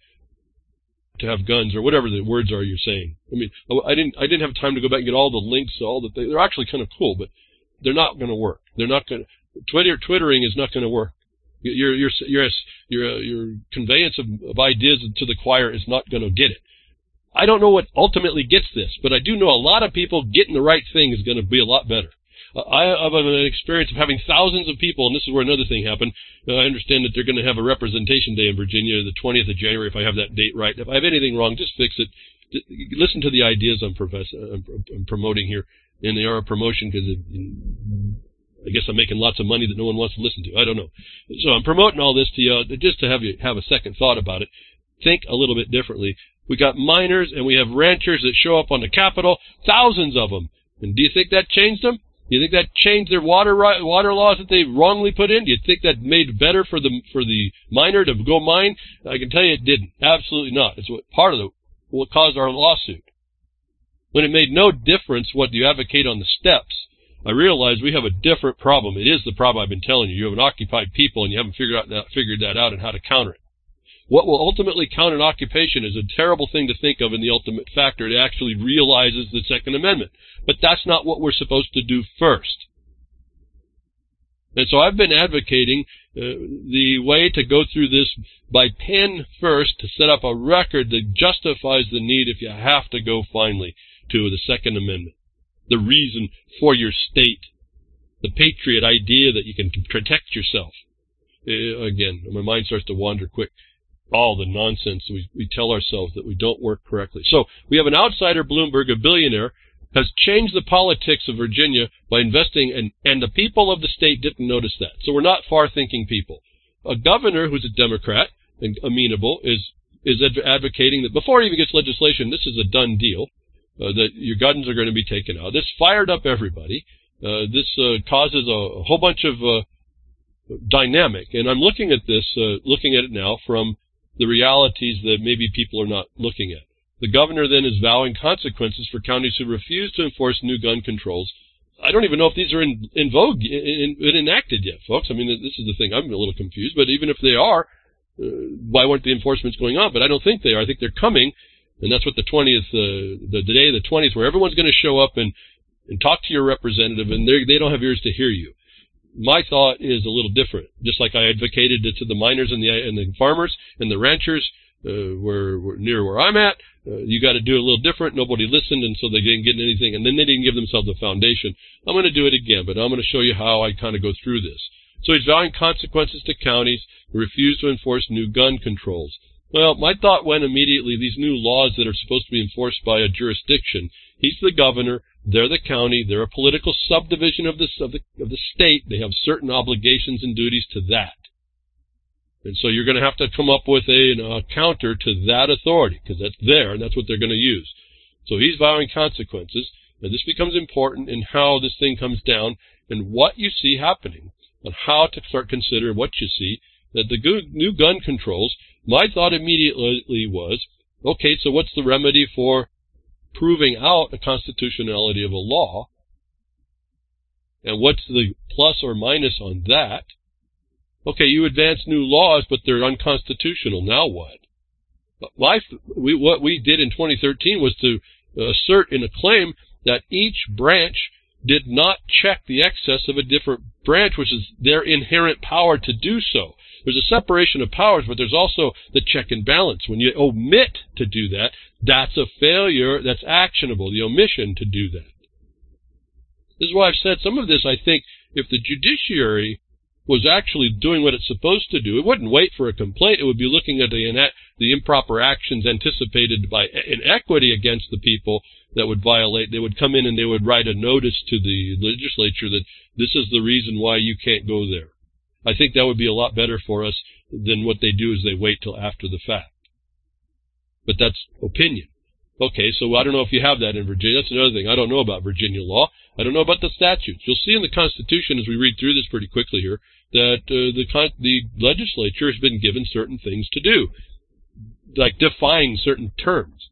to have guns or whatever the words are you're saying. I mean, I didn't I didn't have time to go back and get all the links, all the things. They're actually kind of cool, but they're not going to work. They're not going to. Twitter, Twittering is not going to work. Your your your your your conveyance of, of ideas to the choir is not going to get it. I don't know what ultimately gets this, but I do know a lot of people getting the right thing is going to be a lot better. Uh, I have an experience of having thousands of people, and this is where another thing happened. Uh, I understand that they're going to have a representation day in Virginia, the twentieth of January, if I have that date right. If I have anything wrong, just fix it. Listen to the ideas I'm, profess- I'm, I'm promoting here, and they are a promotion because I guess I'm making lots of money that no one wants to listen to. I don't know. So I'm promoting all this to you just to have you have a second thought about it. Think a little bit differently. We got miners and we have ranchers that show up on the Capitol, thousands of them. And do you think that changed them? Do you think that changed their water water laws that they wrongly put in? Do you think that made it better for the for the miner to go mine? I can tell you it didn't. Absolutely not. It's what part of the what caused our lawsuit. When it made no difference what you advocate on the steps, I realized we have a different problem. It is the problem I've been telling you. You have an occupied people and you haven't figured out that, figured that out and how to counter it. What will ultimately count an occupation is a terrible thing to think of in the ultimate factor. It actually realizes the Second Amendment. But that's not what we're supposed to do first. And so I've been advocating uh, the way to go through this by pen first to set up a record that justifies the need, if you have to go finally, to the Second Amendment. The reason for your state. The patriot idea that you can protect yourself. Uh, again, my mind starts to wander quick. All the nonsense we, we tell ourselves that we don't work correctly. So we have an outsider, Bloomberg, a billionaire, has changed the politics of Virginia by investing, and, and the people of the state didn't notice that. So we're not far-thinking people. A governor who's a Democrat and amenable is is adv- advocating that before he even gets legislation, this is a done deal, uh, that your guns are going to be taken out. This fired up everybody. Uh, this uh, causes a, a whole bunch of uh, dynamic. And I'm looking at this, uh, looking at it now from the realities that maybe people are not looking at. The governor then is vowing consequences for counties who refuse to enforce new gun controls. I don't even know if these are in, in vogue, in, in, enacted yet, folks. I mean, this is the thing. I'm a little confused. But even if they are, uh, why weren't the enforcements going on? But I don't think they are. I think they're coming, and that's what the twentieth, uh, the, the day of the twentieth, where everyone's going to show up and, and talk to your representative, and they don't have ears to hear you. My thought is a little different. Just like I advocated to the miners and the and the farmers and the ranchers, uh, where, where near where I'm at, uh, you got to do it a little different. Nobody listened, and so they didn't get anything, and then they didn't give themselves a foundation. I'm going to do it again, but I'm going to show you how I kind of go through this. So he's vowing consequences to counties who refuse to enforce new gun controls. Well, my thought went immediately, these new laws that are supposed to be enforced by a jurisdiction. He's the governor. They're the county. They're a political subdivision of, this, of, the, of the state. They have certain obligations and duties to that. And so you're going to have to come up with a, a counter to that authority, because that's there, and that's what they're going to use. So he's vowing consequences, and this becomes important in how this thing comes down and what you see happening, and how to start considering what you see, that the new gun controls, my thought immediately was, okay, so what's the remedy for proving out the constitutionality of a law, and what's the plus or minus on that? Okay, you advance new laws, but they're unconstitutional. Now what? My, we, what we did in twenty thirteen was to assert in a claim that each branch did not check the excess of a different branch, which is their inherent power to do so. There's a separation of powers, but there's also the check and balance. When you omit to do that, that's a failure that's actionable, the omission to do that. This is why I've said some of this, I think, if the judiciary was actually doing what it's supposed to do, it wouldn't wait for a complaint. It would be looking at the, the improper actions anticipated by inequity against the people that would violate. They would come in and they would write a notice to the legislature that this is the reason why you can't go there. I think that would be a lot better for us than what they do is they wait till after the fact. But that's opinion. Okay, so I don't know if you have that in Virginia. That's another thing. I don't know about Virginia law. I don't know about the statutes. You'll see in the Constitution, as we read through this pretty quickly here, that uh, the con- the legislature has been given certain things to do, like defying certain terms.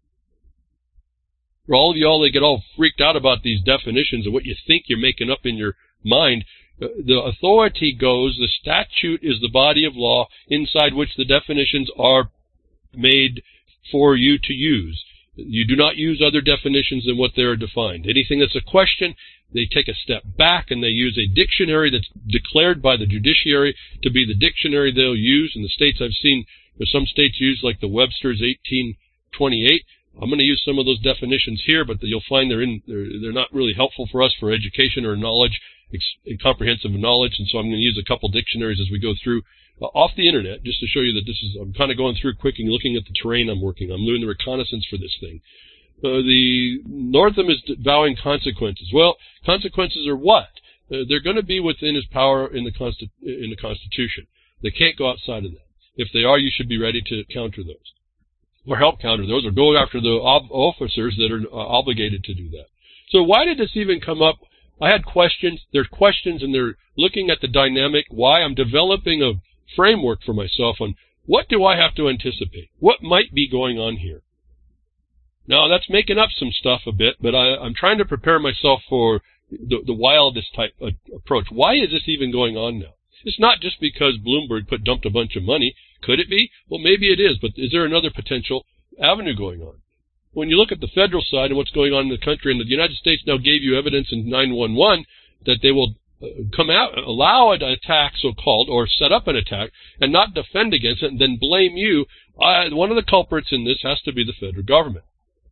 For all of y'all that get all freaked out about these definitions and what you think you're making up in your mind, uh, the authority goes, the statute is the body of law inside which the definitions are made for you to use. You do not use other definitions than what they are defined. Anything that's a question, they take a step back and they use a dictionary that's declared by the judiciary to be the dictionary they'll use. In the states I've seen, there's some states use like the Webster's eighteen twenty-eight. I'm going to use some of those definitions here, but you'll find they're in they're, they're not really helpful for us for education or knowledge, ex- comprehensive knowledge. And so I'm going to use a couple dictionaries as we go through uh, off the internet, just to show you that this is. I'm kind of going through quick and looking at the terrain I'm working on. I'm doing the reconnaissance for this thing. Uh, the Northam is vowing consequences. Well, consequences are what? Uh, they're going to be within his power in the Consti- in the Constitution. They can't go outside of that. If they are, you should be ready to counter those, or help counter those, or go after the ob- officers that are uh, obligated to do that. So why did this even come up? I had questions. There's questions, and they're looking at the dynamic, why I'm developing a framework for myself on what do I have to anticipate? What might be going on here? Now, that's making up some stuff a bit, but I, I'm trying to prepare myself for the, the wildest type of approach. Why is this even going on now? It's not just because Bloomberg put dumped a bunch of money. Could it be? Well, maybe it is, but is there another potential avenue going on? When you look at the federal side and what's going on in the country, and the United States now gave you evidence in nine one one that they will come out, allow an attack, so-called, or set up an attack, and not defend against it, and then blame you. Uh, one of the culprits in this has to be the federal government.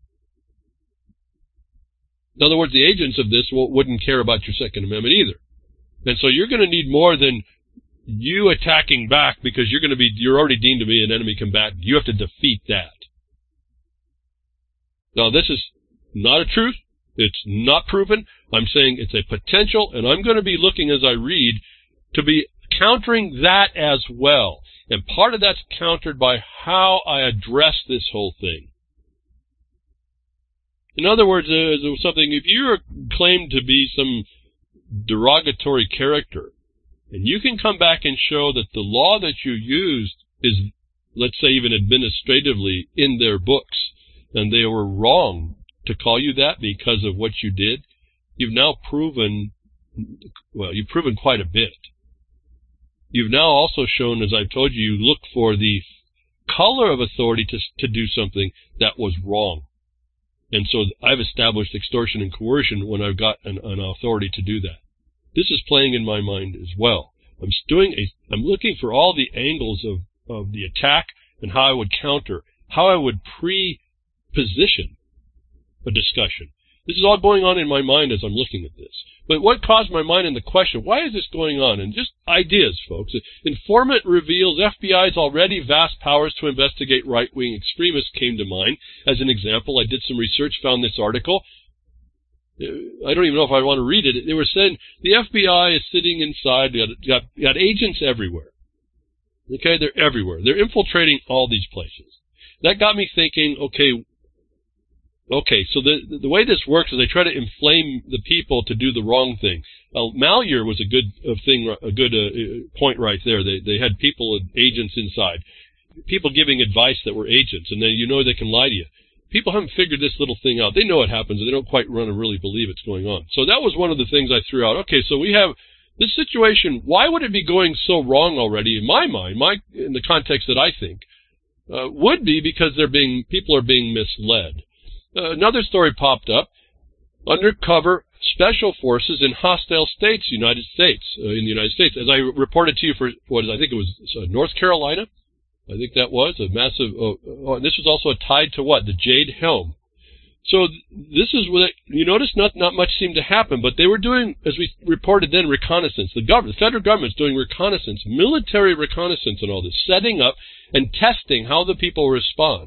In other words, the agents of this wouldn't care about your Second Amendment either. And so you're going to need more than you attacking back, because you're going to be, you're already deemed to be an enemy combatant. You have to defeat that. Now, this is not a truth. It's not proven. I'm saying it's a potential, and I'm going to be looking as I read to be countering that as well. And part of that's countered by how I address this whole thing. In other words, uh, something, if you're claimed to be some derogatory character, and you can come back and show that the law that you used is, let's say, even administratively in their books, and they were wrong to call you that because of what you did, you've now proven, well, you've proven quite a bit. You've now also shown, as I've told you, you look for the color of authority to, to do something that was wrong. And so I've established extortion and coercion when I've got an, an authority to do that. This is playing in my mind as well. I'm doing a, I'm looking for all the angles of, of the attack and how I would counter, how I would pre-position a discussion. This is all going on in my mind as I'm looking at this. But what caused my mind in the question, why is this going on? And just ideas, folks. Informant reveals F B I's already vast powers to investigate right-wing extremists came to mind. As an example, I did some research, found this article. I don't even know if I want to read it. They were saying the F B I is sitting inside. You got, got, got agents everywhere. Okay, they're everywhere. They're infiltrating all these places. That got me thinking, okay, Okay, so the the way this works is they try to inflame the people to do the wrong thing. Uh, Malheur was a good uh, thing, a good uh, point right there. They they had people, agents inside, people giving advice that were agents, and then you know they can lie to you. People haven't figured this little thing out. They know it happens, and they don't quite want to really believe it's going on. So that was one of the things I threw out. Okay, so we have this situation. Why would it be going so wrong already? In my mind, my in the context that I think uh, would be because they're being people are being misled. Uh, another story popped up. Undercover special forces in hostile states, United States, uh, in the United States. As I reported to you for, what is, I think it was uh, North Carolina. I think that was a massive, uh, oh, and this was also tied to what? The Jade Helm. So th- this is what, you notice not, not much seemed to happen, but they were doing, as we reported then, reconnaissance. The government, the federal government's doing reconnaissance, military reconnaissance and all this, setting up and testing how the people respond.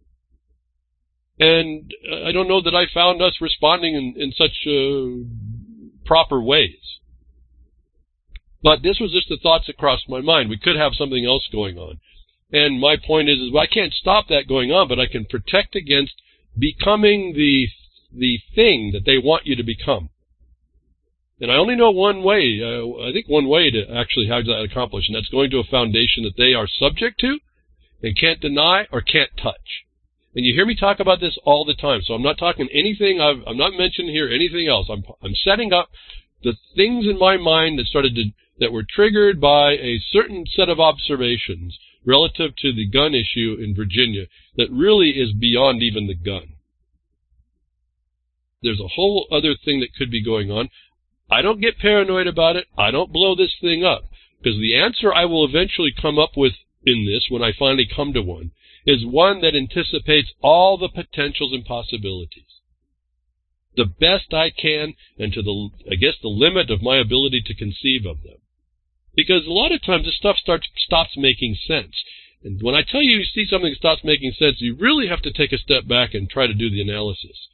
And I don't know that I found us responding in, in such uh, proper ways. But this was just the thoughts that crossed my mind. We could have something else going on. And my point is, is well, I can't stop that going on, but I can protect against becoming the the thing that they want you to become. And I only know one way, uh, I think one way to actually have that accomplished, and that's going to a foundation that they are subject to and can't deny or can't touch. And you hear me talk about this all the time, so I'm not talking anything, I've, I'm not mentioning here anything else. I'm, I'm setting up the things in my mind that started to, that were triggered by a certain set of observations relative to the gun issue in Virginia that really is beyond even the gun. There's a whole other thing that could be going on. I don't get paranoid about it. I don't blow this thing up, because the answer I will eventually come up with in this, when I finally come to one, is one that anticipates all the potentials and possibilities the best I can, and to the, I guess, the limit of my ability to conceive of them. Because a lot of times this stuff starts stops making sense. And when I tell you you see something that stops making sense, you really have to take a step back and try to do the analysis.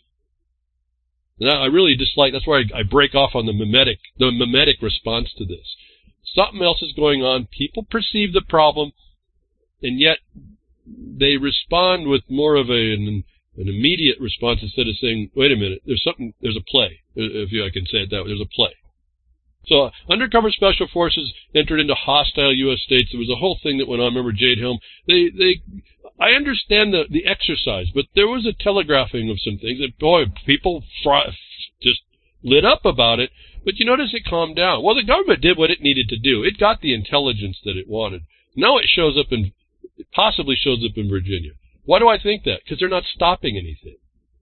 And I really dislike, that's why I, I break off on the mimetic, the mimetic response to this. Something else is going on. People perceive the problem, and yet they respond with more of a, an, an immediate response instead of saying, wait a minute, there's something, there's a play, if I can say it that way, there's a play. So uh, undercover special forces entered into hostile U S states. There was a whole thing that went on. Remember Jade Helm? They, they, I understand the, the exercise, but there was a telegraphing of some things that, boy, people fr- just lit up about it. But you notice it calmed down. Well, the government did what it needed to do. It got the intelligence that it wanted. Now it shows up in, it possibly shows up in Virginia. Why do I think that? Because they're not stopping anything.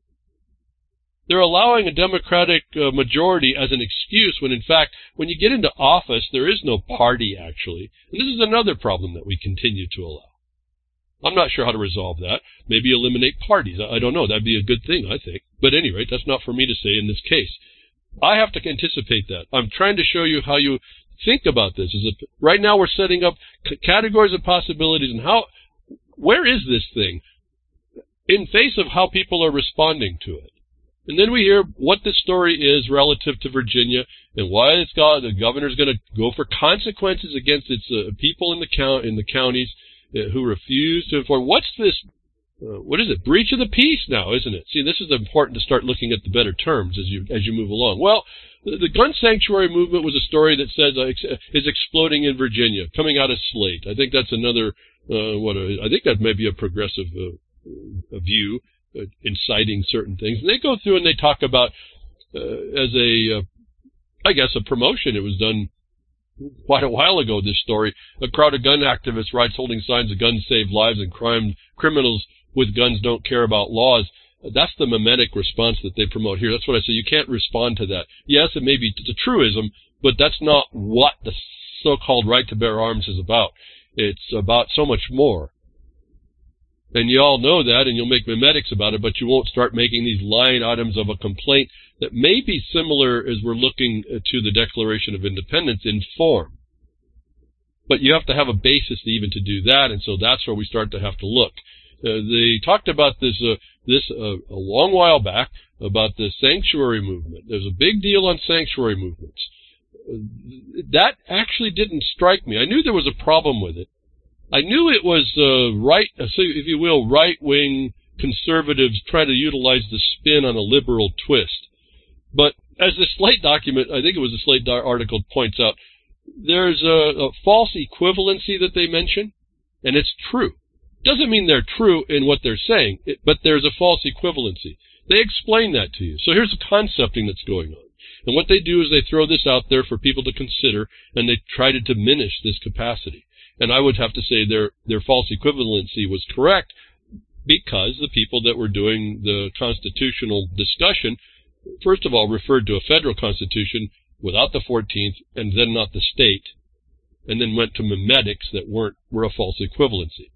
They're allowing a Democratic uh, majority as an excuse when, in fact, when you get into office, there is no party, actually. And this is another problem that we continue to allow. I'm not sure how to resolve that. Maybe eliminate parties. I don't know. That'd be a good thing, I think. But at any rate, that's not for me to say in this case. I have to anticipate that. I'm trying to show you how you think about this. Is that right now we're setting up c- categories of possibilities and how, where is this thing in face of how people are responding to it? And then we hear what the story is relative to Virginia and why it's got, the governor's going to go for consequences against its uh, people in the count, in the counties uh, who refuse to inform. What's this? Uh, what is it? Breach of the peace now, isn't it? See, this is important to start looking at the better terms as you as you move along. Well, the, the gun sanctuary movement was a story that says uh, ex- is exploding in Virginia, coming out of Slate. I think that's another. Uh, what a, I think that may be a progressive uh, a view, uh, inciting certain things. And they go through and they talk about uh, as a, uh, I guess, a promotion. It was done quite a while ago. This story: a crowd of gun activists, rights holding signs of guns save lives and crime criminals with guns don't care about laws. That's the mimetic response that they promote here. That's what I say. You can't respond to that. Yes, it may be a truism, but that's not what the so-called right to bear arms is about. It's about so much more. And you all know that, and you'll make mimetics about it, but you won't start making these line items of a complaint that may be similar as we're looking to the Declaration of Independence in form. But you have to have a basis even to do that, and so that's where we start to have to look. Uh, they talked about this uh, this uh, a long while back about the sanctuary movement. There's a big deal on sanctuary movements. Uh, that actually didn't strike me. I knew there was a problem with it. I knew it was uh, right, uh, so if you will, right-wing conservatives try to utilize the spin on a liberal twist. But as the Slate document, I think it was the Slate article, points out, there's a, a false equivalency that they mention, and it's true. Doesn't mean they're true in what they're saying, it, but there's a false equivalency. They explain that to you. So here's the concepting that's going on. And what they do is they throw this out there for people to consider, and they try to diminish this capacity. And I would have to say their their false equivalency was correct because the people that were doing the constitutional discussion, first of all, referred to a federal constitution without the fourteenth and then not the state, and then went to mimetics that weren't were a false equivalency.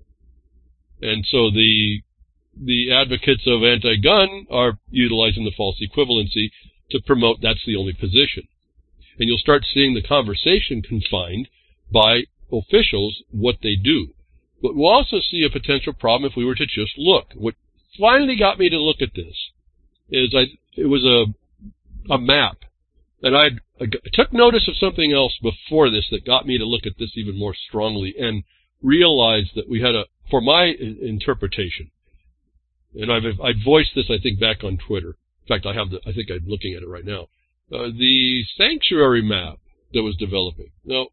And so the the advocates of anti-gun are utilizing the false equivalency to promote that's the only position. And you'll start seeing the conversation confined by officials, what they do. But we'll also see a potential problem if we were to just look. What finally got me to look at this is I it was a a map. And I'd, I took notice of something else before this that got me to look at this even more strongly and realized that we had a, for my interpretation, and I've I voiced this I think back on Twitter. In fact, I have the I think I'm looking at it right now. Uh, the sanctuary map that was developing. Now,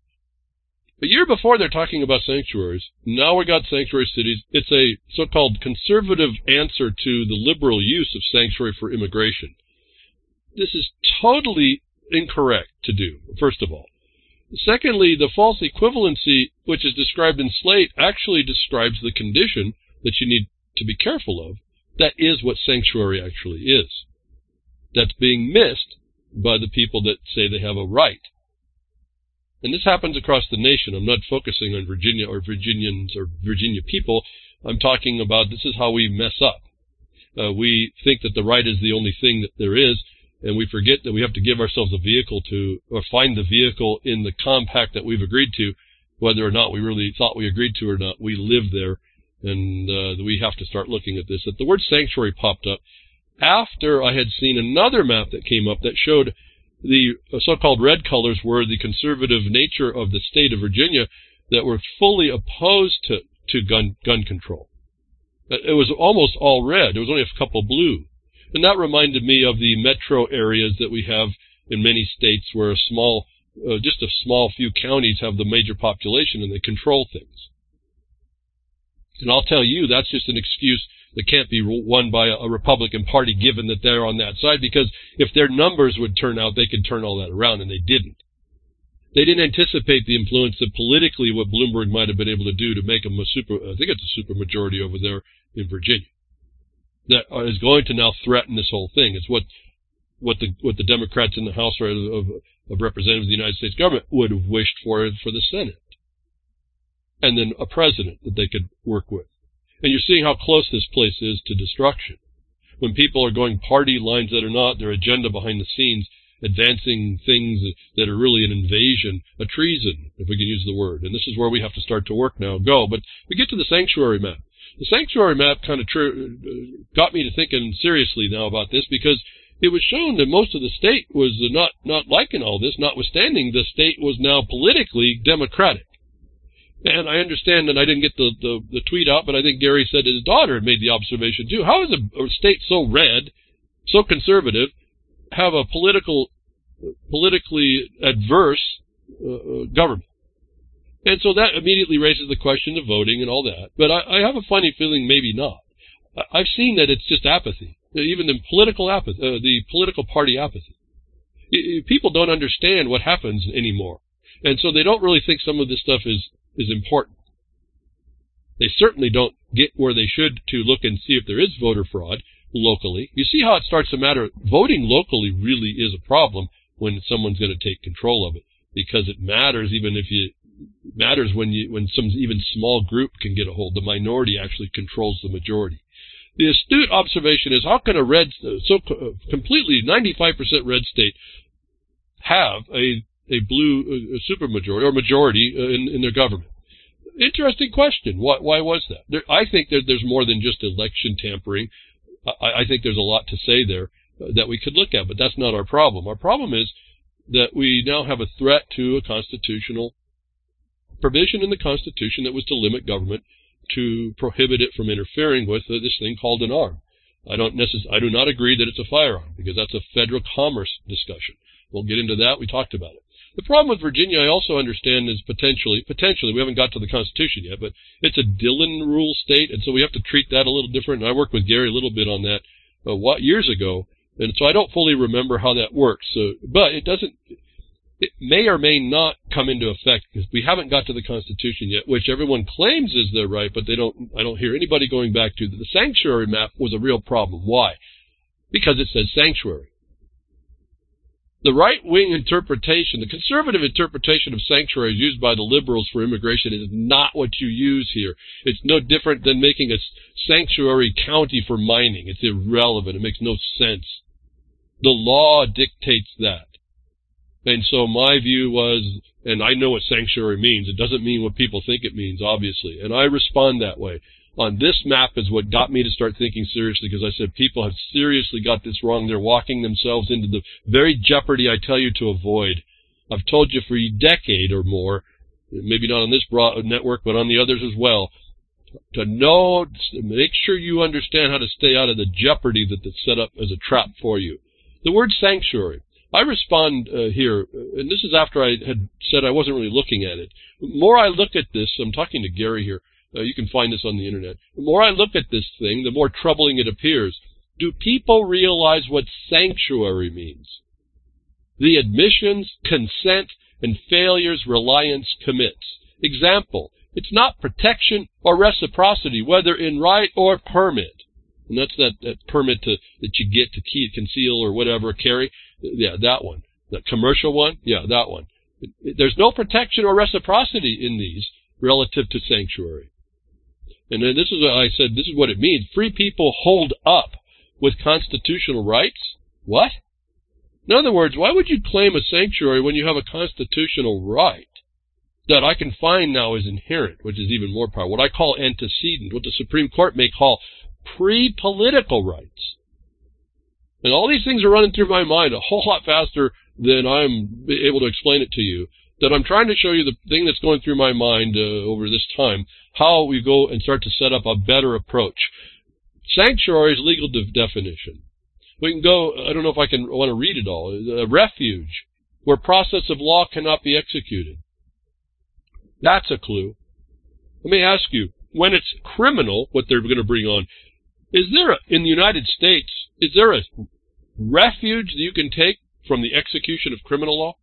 a year before they're talking about sanctuaries. Now we got sanctuary cities. It's a so-called conservative answer to the liberal use of sanctuary for immigration. This is totally incorrect to do, first of all. Secondly, the false equivalency, which is described in Slate, actually describes the condition that you need to be careful of. That is what sanctuary actually is. that's being missed by the people that say they have a right. And this happens across the nation. I'm not focusing on Virginia or Virginians or Virginia people. I'm talking about this is how we mess up. Uh, we think that the right is the only thing that there is, and we forget that we have to give ourselves a vehicle to, or find the vehicle in the compact that we've agreed to, whether or not we really thought we agreed to or not. We live there, and uh, we have to start looking at this. That the word sanctuary popped up after I had seen another map that came up that showed the so-called red colors were the conservative nature of the state of Virginia that were fully opposed to, to gun, gun control. It was almost all red. There was only a couple blue. And that reminded me of the metro areas that we have in many states where a small, uh, just a small few counties have the major population and they control things. And I'll tell you, that's just an excuse that can't be won by a Republican Party given that they're on that side, because if their numbers would turn out, they could turn all that around, and they didn't. They didn't anticipate the influence that politically what Bloomberg might have been able to do to make them a super, I think it's a super majority over there in Virginia, that is going to now threaten this whole thing. It's what what the what the Democrats in the House of, of Representatives of the United States government would have wished for for the Senate, and then a president that they could work with. And you're seeing how close this place is to destruction. When people are going party lines that are not, their agenda behind the scenes, advancing things that are really an invasion, a treason, if we can use the word. And this is where we have to start to work now, go. But we get to the sanctuary map. The sanctuary map kind of tr- got me to thinking seriously now about this, because it was shown that most of the state was not, not liking all this, notwithstanding the state was now politically democratic. And I understand, and I didn't get the, the, the tweet out, but I think Gary said his daughter had made the observation too. How is a, a state so red, so conservative, have a political, politically adverse uh, government? And so that immediately raises the question of voting and all that. But I, I have a funny feeling maybe not. I, I've seen that it's just apathy, even the political apathy, uh, the political party apathy. I, people don't understand what happens anymore, and so they don't really think some of this stuff is. is important. They certainly don't get where they should to look and see if there is voter fraud locally. You see how it starts to matter. Voting locally really is a problem when someone's going to take control of it, because it matters even if you matters when you when some even small group can get a hold. The minority actually controls the majority. The astute observation is, how can a red, so completely ninety-five percent red state have a a blue uh, supermajority or majority uh, in, in their government? Interesting question. Why, why was that? There, I think that there's more than just election tampering. I, I think there's a lot to say there uh, that we could look at, but that's not our problem. Our problem is that we now have a threat to a constitutional provision in the Constitution that was to limit government, to prohibit it from interfering with uh, this thing called an arm. I don't necess- I do not agree that it's a firearm, because that's a federal commerce discussion. We'll get into that. We talked about it. The problem with Virginia, I also understand, is potentially, potentially, we haven't got to the Constitution yet, but it's a Dillon rule state, and so we have to treat that a little different. And I worked with Gary a little bit on that uh, what, years ago, and so I don't fully remember how that works. So, but it doesn't, it may or may not come into effect, because we haven't got to the Constitution yet, which everyone claims is their right, but they don't, I don't hear anybody going back to. The sanctuary map was a real problem. Why? Because it says sanctuary. The right-wing interpretation, the conservative interpretation of sanctuary used by the liberals for immigration is not what you use here. It's no different than making a sanctuary county for mining. It's irrelevant. It makes no sense. The law dictates that. And so my view was, and I know what sanctuary means. It doesn't mean what people think it means, obviously. And I respond that way. On this map is what got me to start thinking seriously, because I said people have seriously got this wrong. They're walking themselves into the very jeopardy I tell you to avoid. I've told you for a decade or more, maybe not on this broad network, but on the others as well, to know, make sure you understand how to stay out of the jeopardy that's set up as a trap for you. The word sanctuary. I respond uh, here, and this is after I had said I wasn't really looking at it. The more I look at this, I'm talking to Gary here, Uh, you can find this on the internet. The more I look at this thing, the more troubling it appears. Do people realize what sanctuary means? The admissions, consent, and failures reliance commits. Example, it's not protection or reciprocity, whether in right or permit. And that's that, that permit to, that you get to key, conceal or whatever, carry. Yeah, that one. That commercial one? Yeah, that one. It, it, there's no protection or reciprocity in these relative to sanctuary. And then this is what I said, this is what it means. Free people hold up with constitutional rights? What? In other words, why would you claim a sanctuary when you have a constitutional right that I can find now is inherent, which is even more powerful, what I call antecedent, what the Supreme Court may call pre-political rights. And all these things are running through my mind a whole lot faster than I'm able to explain it to you, that I'm trying to show you the thing that's going through my mind uh, over this time, how we go and start to set up a better approach. Sanctuary is legal de- definition. We can go, I don't know if I can want to read it all, a refuge where process of law cannot be executed. That's a clue. Let me ask you, when it's criminal, what they're going to bring on, is there, a, in the United States, is there a refuge that you can take from the execution of criminal law?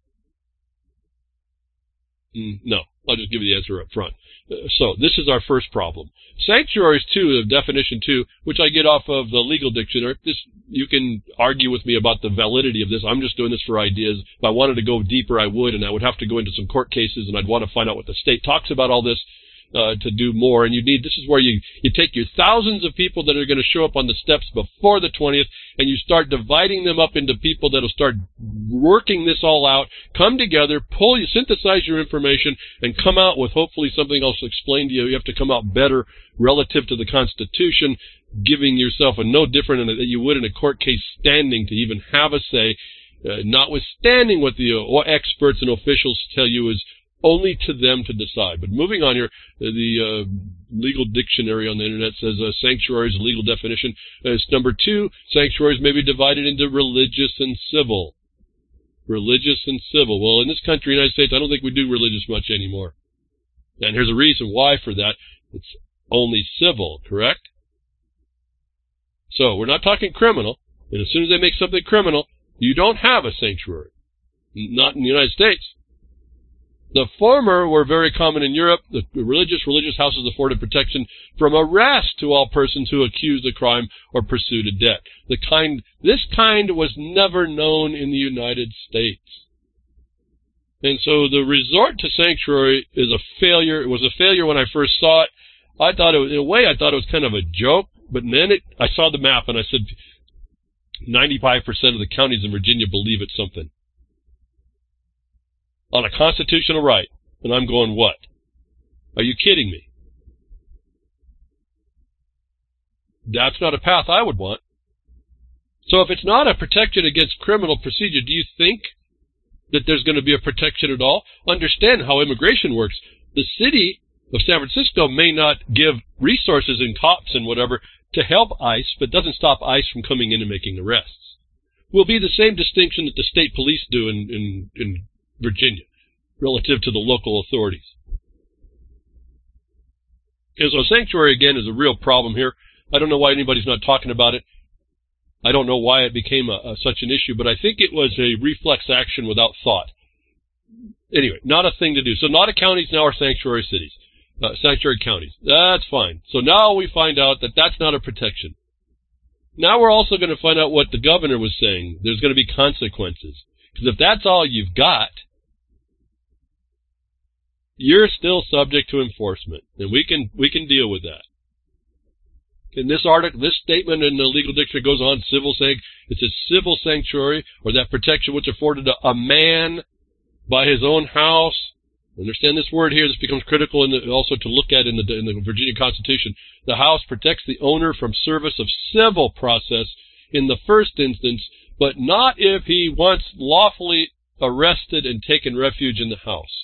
Mm, no. I'll just give you the answer up front. Uh, so, this is our first problem. Sanctuaries, too, the definition, too, which I get off of the legal dictionary. This, you can argue with me about the validity of this. I'm just doing this for ideas. If I wanted to go deeper, I would, and I would have to go into some court cases, and I'd want to find out what the state talks about all this. Uh, to do more, and you need, this is where you, you take your thousands of people that are going to show up on the steps before the twentieth, and you start dividing them up into people that'll start working this all out, come together, pull, you synthesize your information, and come out with hopefully something else to explain to you. You have to come out better relative to the Constitution, giving yourself a no different than you would in a court case standing to even have a say, uh, notwithstanding what the uh, experts and officials tell you is only to them to decide. But moving on here, the uh, legal dictionary on the internet says uh, sanctuary is a legal definition. Uh, it's number two, sanctuaries may be divided into religious and civil. Religious and civil. Well, in this country, United States, I don't think we do religious much anymore. And here's a reason why for that. It's only civil, correct? So, we're not talking criminal. And as soon as they make something criminal, you don't have a sanctuary. Not in the United States. The former were very common in Europe. The religious religious houses afforded protection from arrest to all persons who accused a crime or pursued a debt. The kind, this kind was never known in the United States. And so the resort to sanctuary is a failure. It was a failure when I first saw it. I thought it was, in a way, I thought it was kind of a joke. But then it, I saw the map and I said, ninety-five percent of the counties in Virginia believe it's something. On a constitutional right. And I'm going, what? Are you kidding me? That's not a path I would want. So if it's not a protection against criminal procedure, do you think that there's going to be a protection at all? Understand how immigration works. The city of San Francisco may not give resources and cops and whatever to help ICE, but doesn't stop ICE from coming in and making arrests. Will be the same distinction that the state police do in, in, in Virginia, relative to the local authorities. And so sanctuary, again, is a real problem here. I don't know why anybody's not talking about it. I don't know why it became a, a, such an issue, but I think it was a reflex action without thought. Anyway, not a thing to do. So not a counties now are sanctuary cities, uh, sanctuary counties. That's fine. So now we find out that that's not a protection. Now we're also going to find out what the governor was saying. There's going to be consequences. Because if that's all you've got, you're still subject to enforcement, and we can we can deal with that. In this article, this statement in the legal dictionary goes on, civil saying it's a civil sanctuary, or that protection which afforded a, a man by his own house. Understand this word here. This becomes critical in the, also to look at in the in the Virginia Constitution. The house protects the owner from service of civil process in the first instance, but not if he once lawfully arrested and taken refuge in the house.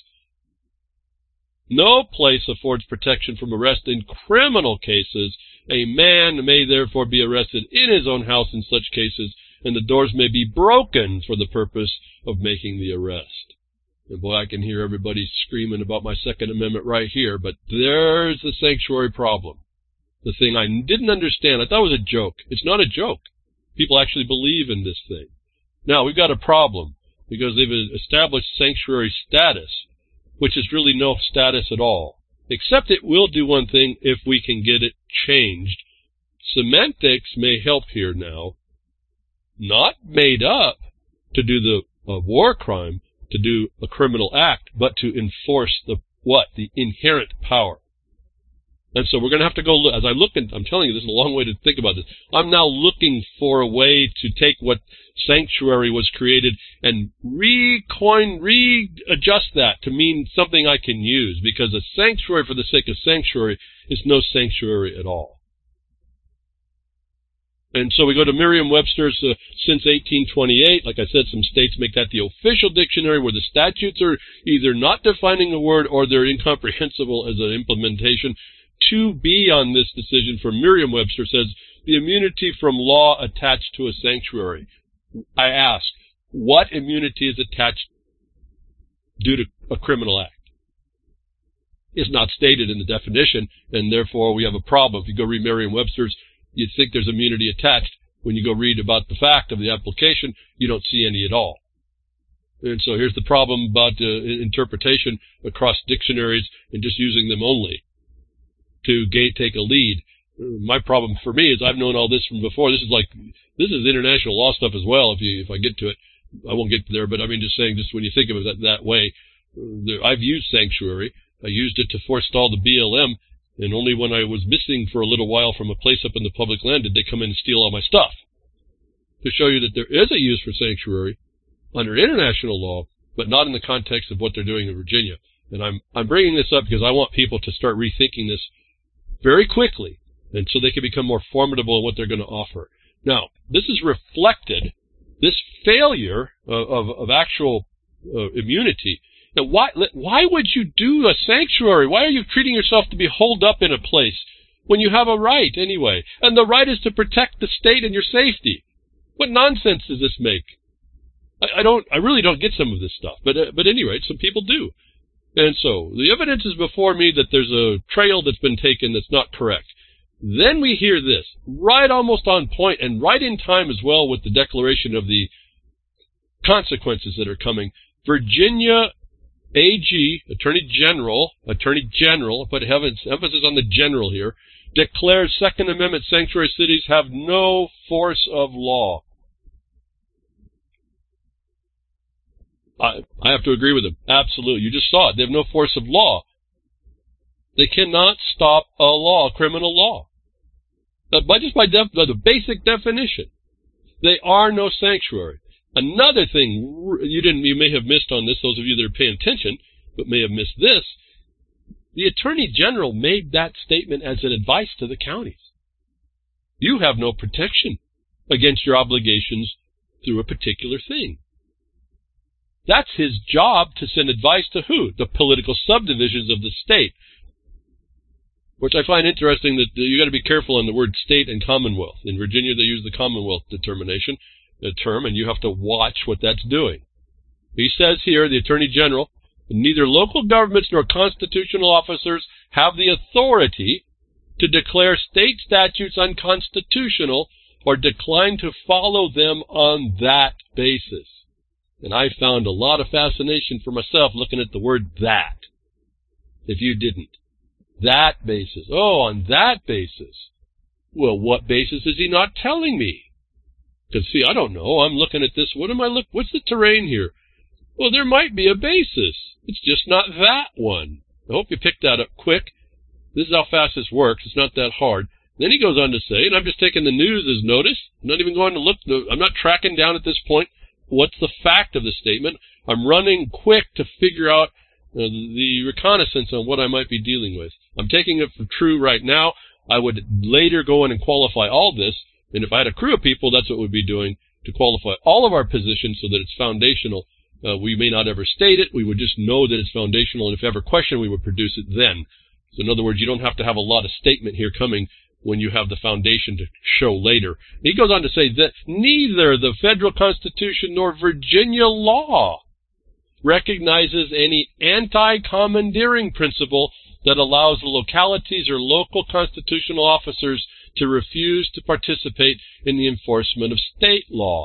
No place affords protection from arrest in criminal cases. A man may therefore be arrested in his own house in such cases, and the doors may be broken for the purpose of making the arrest. And boy, I can hear everybody screaming about my Second Amendment right here, but there's the sanctuary problem. The thing I didn't understand, I thought it was a joke. It's not a joke. People actually believe in this thing. Now, we've got a problem, because they've established sanctuary status, which is really no status at all. Except it will do one thing if we can get it changed semantics may help here now. Not made up to do the uh, war crime, to do a criminal act, but to enforce the what? The inherent power. And so we're going to have to go look. As I look, and I'm telling you, this is a long way to think about this. I'm now looking for a way to take what sanctuary was created and recoin, readjust that to mean something I can use, because a sanctuary for the sake of sanctuary is no sanctuary at all. And so we go to Merriam-Webster's uh, since eighteen twenty-eight. Like I said, some states make that the official dictionary, where the statutes are either not defining a word or they're incomprehensible as an implementation. two B on this decision from Merriam-Webster says, the immunity from law attached to a sanctuary. I ask, what immunity is attached due to a criminal act? It's not stated in the definition, and therefore we have a problem. If you go read Merriam-Webster's, you'd think there's immunity attached. When you go read about the fact of the application, you don't see any at all. And so here's the problem about uh, interpretation across dictionaries and just using them only to gate, take a lead. My problem for me is I've known all this from before. This is like, this is international law stuff as well. If you, if I get to it, I won't get there, but I mean, just saying, just when you think of it that, that way, there, I've used sanctuary. I used it to forestall the B L M, and only when I was missing for a little while from a place up in the public land did they come in and steal all my stuff. To show you that there is a use for sanctuary under international law, but not in the context of what they're doing in Virginia. And I'm, I'm bringing this up because I want people to start rethinking this very quickly, and so they can become more formidable in what they're going to offer. Now, this is reflected, this failure of, of, of actual uh, immunity. Now, why, why would you do a sanctuary? Why are you treating yourself to be holed up in a place when you have a right anyway? And the right is to protect the state and your safety. What nonsense does this make? I, I don't, I really don't get some of this stuff, but, uh, but at any rate, some people do. And so, the evidence is before me that there's a trail that's been taken that's not correct. Then we hear this, right almost on point and right in time as well with the declaration of the consequences that are coming. Virginia A G, Attorney General, Attorney General, put emphasis on the general here, declares Second Amendment sanctuary cities have no force of law. I, I have to agree with him. Absolutely. You just saw it. They have no force of law. They cannot stop a law, a criminal law. But by just by, def, by the basic definition, they are no sanctuary. Another thing you didn't, you may have missed on this, those of you that are paying attention, but may have missed this, the Attorney General made that statement as an advice to the counties. You have no protection against your obligations through a particular thing. That's his job, to send advice to who? The political subdivisions of the state. Which I find interesting that you got to be careful on the word state and commonwealth. In Virginia, they use the commonwealth determination, the term, and you have to watch what that's doing. He says here, the Attorney General, neither local governments nor constitutional officers have the authority to declare state statutes unconstitutional or decline to follow them on that basis. And I found a lot of fascination for myself looking at the word that, if you didn't. That basis. Oh, on that basis. Well, what basis is he not telling me? Because, see, I don't know. I'm looking at this. What am I look? What's the terrain here? Well, there might be a basis. It's just not that one. I hope you picked that up quick. This is how fast this works. It's not that hard. Then he goes on to say, and I'm just taking the news as notice. I'm not even going to look. I'm not tracking down at this point what's the fact of the statement. I'm running quick to figure out uh, the reconnaissance on what I might be dealing with. I'm taking it for true right now. I would later go in and qualify all this, and if I had a crew of people, that's what we'd be doing, to qualify all of our positions so that it's foundational. Uh, we may not ever state it. We would just know that it's foundational, and if ever questioned, we would produce it then. So in other words, you don't have to have a lot of statement here coming when you have the foundation to show later. He goes on to say that neither the federal Constitution nor Virginia law recognizes any anti-commandeering principle that allows the localities or local constitutional officers to refuse to participate in the enforcement of state law.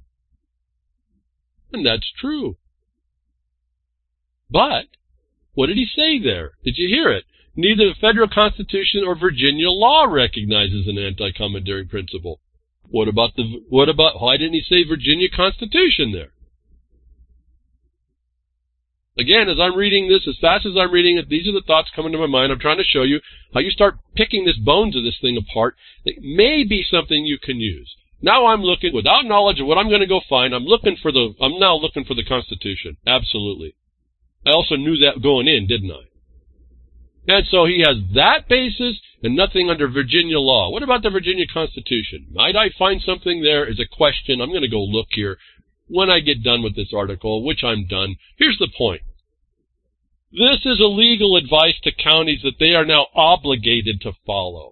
And that's true. But what did he say there? Did you hear it? Neither the federal Constitution or Virginia law recognizes an anti-commandeering principle. What about the, what about, why didn't he say Virginia Constitution there? Again, as I'm reading this, as fast as I'm reading it, these are the thoughts coming to my mind. I'm trying to show you how you start picking this bones of this thing apart. It may be something you can use. Now I'm looking, without knowledge of what I'm going to go find, I'm looking for the, I'm now looking for the Constitution. Absolutely. I also knew that going in, didn't I? And so he has that basis and nothing under Virginia law. What about the Virginia Constitution? Might I find something there is a question. I'm going to go look here when I get done with this article, which I'm done. Here's the point. This is a legal advice to counties that they are now obligated to follow.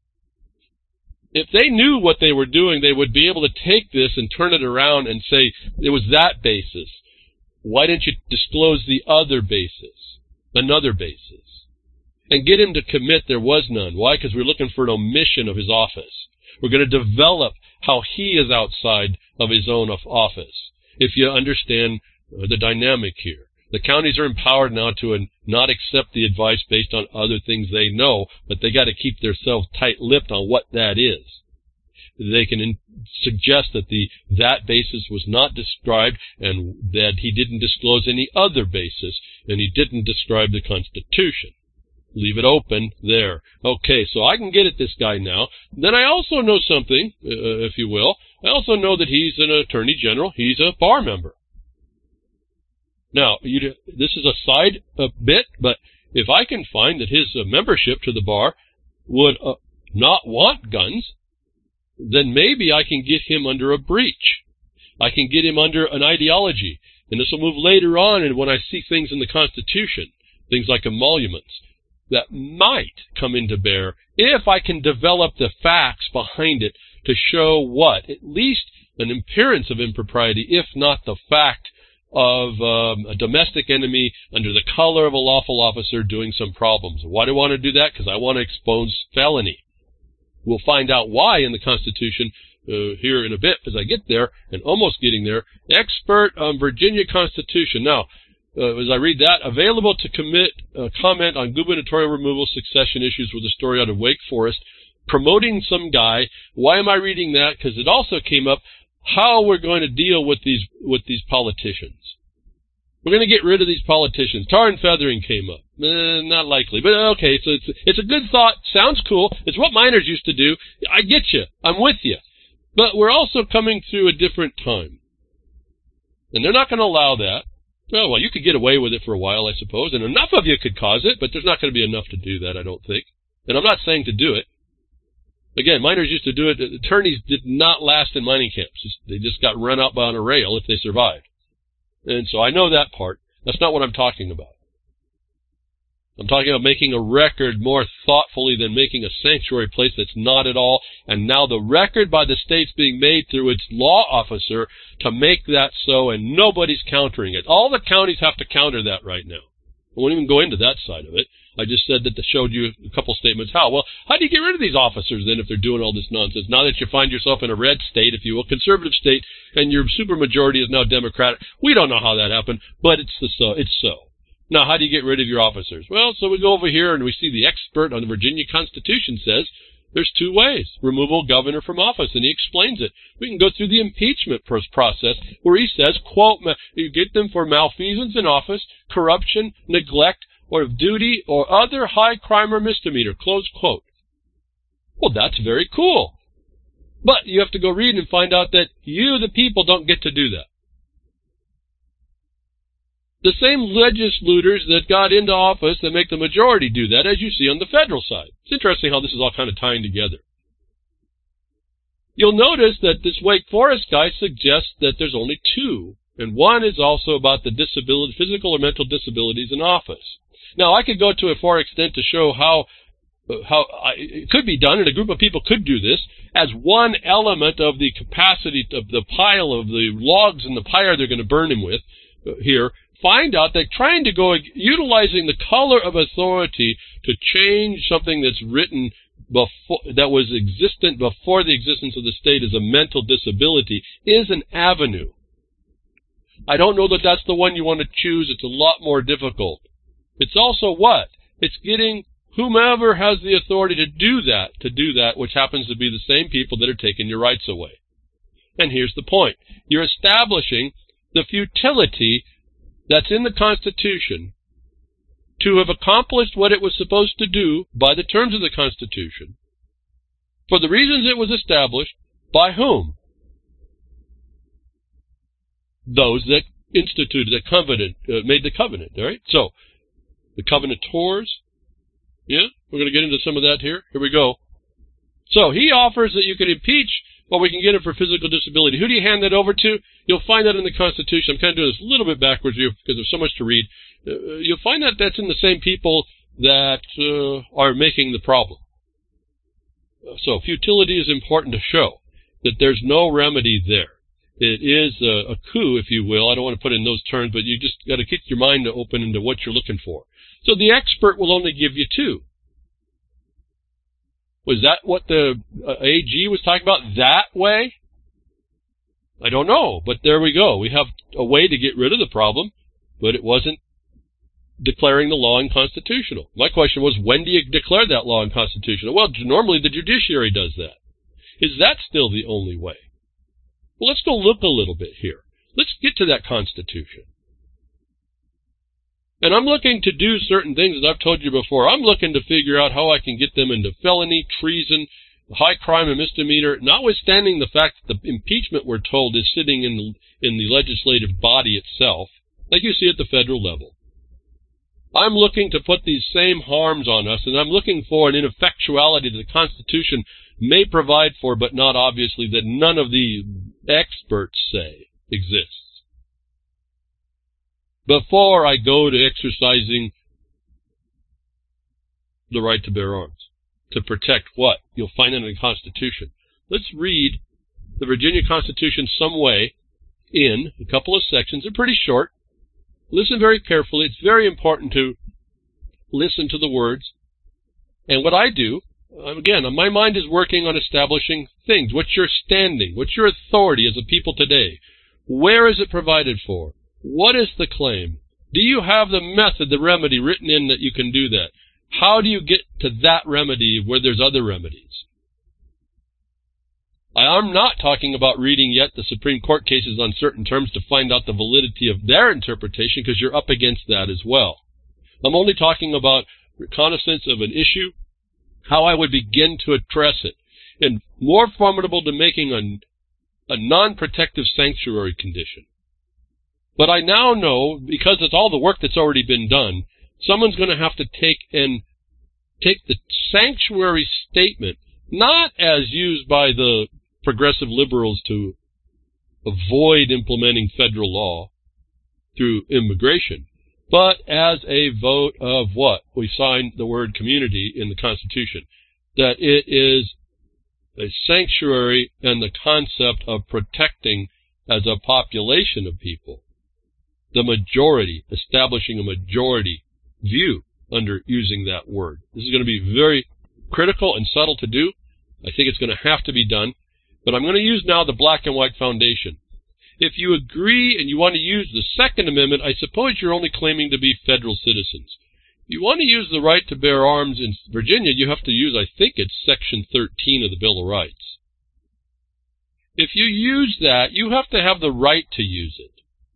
If they knew what they were doing, they would be able to take this and turn it around and say, it was that basis. Why didn't you disclose the other basis, another basis? And get him to commit there was none. Why? Because we're looking for an omission of his office. We're going to develop how he is outside of his own office. If you understand the dynamic here. The counties are empowered now to not accept the advice based on other things they know, but they got to keep themselves tight-lipped on what that is. They can in- suggest that the that basis was not described and that he didn't disclose any other basis, and he didn't describe the Constitution. Leave it open there. Okay, so I can get at this guy now. Then I also know something, uh, if you will. I also know that he's an attorney general. He's a bar member. Now, you, this is a side uh, bit, but if I can find that his uh, membership to the bar would uh, not want guns, then maybe I can get him under a breach. I can get him under an ideology. And this will move later on, and when I see things in the Constitution, things like emoluments, that might come into bear if I can develop the facts behind it to show what? At least an appearance of impropriety, if not the fact of um, a domestic enemy under the color of a lawful officer doing some problems. Why do I want to do that? Because I want to expose felony. We'll find out why in the Constitution uh, here in a bit as I get there, and almost getting there. Expert on Virginia Constitution. Now, Uh, as I read that, available to commit uh, comment on gubernatorial removal succession issues with a story out of Wake Forest, promoting some guy. Why am I reading that? Because it also came up how we're going to deal with these with these politicians. We're going to get rid of these politicians. Tar and feathering came up. Eh, not likely, but okay. So it's it's a good thought. Sounds cool. It's what miners used to do. I get you. I'm with you. But we're also coming through a different time, and they're not going to allow that. Oh, well, you could get away with it for a while, I suppose, and enough of you could cause it, but there's not going to be enough to do that, I don't think. And I'm not saying to do it. Again, miners used to do it. Attorneys did not last in mining camps. They just got run out on a rail if they survived. And so I know that part. That's not what I'm talking about. I'm talking about making a record more thoughtfully than making a sanctuary place that's not at all. And now the record by the state's being made through its law officer to make that so, and nobody's countering it. All the counties have to counter that right now. I won't even go into that side of it. I just said that I showed you a couple statements. How? Well, how do you get rid of these officers then if they're doing all this nonsense? Now that you find yourself in a red state, if you will, conservative state, and your supermajority is now Democratic. We don't know how that happened, but it's the so. It's so. Now, how do you get rid of your officers? Well, so we go over here and we see the expert on the Virginia Constitution says there's two ways. Removal of governor from office, and he explains it. We can go through the impeachment process where he says, quote, you get them for malfeasance in office, corruption, neglect, or of duty, or other high crime or misdemeanor, close quote. Well, that's very cool. But you have to go read and find out that you, the people, don't get to do that. The same legislators that got into office that make the majority do that, as you see on the federal side. It's interesting how this is all kind of tying together. You'll notice that this Wake Forest guy suggests that there's only two, and one is also about the disability, physical or mental disabilities in office. Now, I could go to a far extent to show how how I, it could be done, and a group of people could do this, as one element of the capacity of the pile of the logs in the pyre they're going to burn him with uh, here. Find out that trying to go, utilizing the color of authority to change something that's written before, that was existent before the existence of the state as a mental disability is an avenue. I don't know that that's the one you want to choose. It's a lot more difficult. It's also what? It's getting whomever has the authority to do that, to do that, which happens to be the same people that are taking your rights away. And here's the point. You're establishing the futility that's in the Constitution to have accomplished what it was supposed to do by the terms of the Constitution for the reasons it was established by whom? Those that instituted the covenant, uh, made the covenant, all right? So, the covenantors, yeah, we're going to get into some of that here. Here we go. So, he offers that you can impeach, or we can get it for physical disability. Who do you hand that over to? You'll find that in the Constitution. I'm kind of doing this a little bit backwards here because there's so much to read. Uh, you'll find that that's in the same people that uh, are making the problem. So, futility is important to show that there's no remedy there. It is a, a coup, if you will. I don't want to put it in those terms, but you just got to keep your mind open into what you're looking for. So the expert will only give you two. Was that what the uh, A G was talking about? That way? I don't know, but there we go. We have a way to get rid of the problem, but it wasn't declaring the law unconstitutional. My question was, when do you declare that law unconstitutional? Well, normally the judiciary does that. Is that still the only way? Well, let's go look a little bit here. Let's get to that Constitution. And I'm looking to do certain things, as I've told you before. I'm looking to figure out how I can get them into felony, treason, high crime, and misdemeanor, notwithstanding the fact that the impeachment, we're told, is sitting in the, in the legislative body itself, like you see at the federal level. I'm looking to put these same harms on us, and I'm looking for an ineffectuality that the Constitution may provide for, but not obviously, that none of the experts say exists. Before I go to exercising the right to bear arms, to protect what? You'll find it in the Constitution. Let's read the Virginia Constitution some way in a couple of sections. They're pretty short. Listen very carefully. It's very important to listen to the words. And what I do, again, my mind is working on establishing things. What's your standing? What's your authority as a people today? Where is it provided for? What is the claim? Do you have the method, the remedy written in that you can do that? How do you get to that remedy where there's other remedies? I'm not talking about reading yet the Supreme Court cases on certain terms to find out the validity of their interpretation, because you're up against that as well. I'm only talking about reconnaissance of an issue, how I would begin to address it, and more formidable to making a, a non-protective sanctuary condition. But I now know, because it's all the work that's already been done, someone's going to have to take and take the sanctuary statement, not as used by the progressive liberals to avoid implementing federal law through immigration, but as a vote of what? We signed the word community in the Constitution, that it is a sanctuary and the concept of protecting as a population of people, the majority, establishing a majority view under using that word. This is going to be very critical and subtle to do. I think it's going to have to be done. But I'm going to use now the black and white foundation. If you agree and you want to use the Second Amendment, I suppose you're only claiming to be federal citizens. If you want to use the right to bear arms in Virginia, you have to use, I think it's Section thirteen of the Bill of Rights. If you use that, you have to have the right to use it.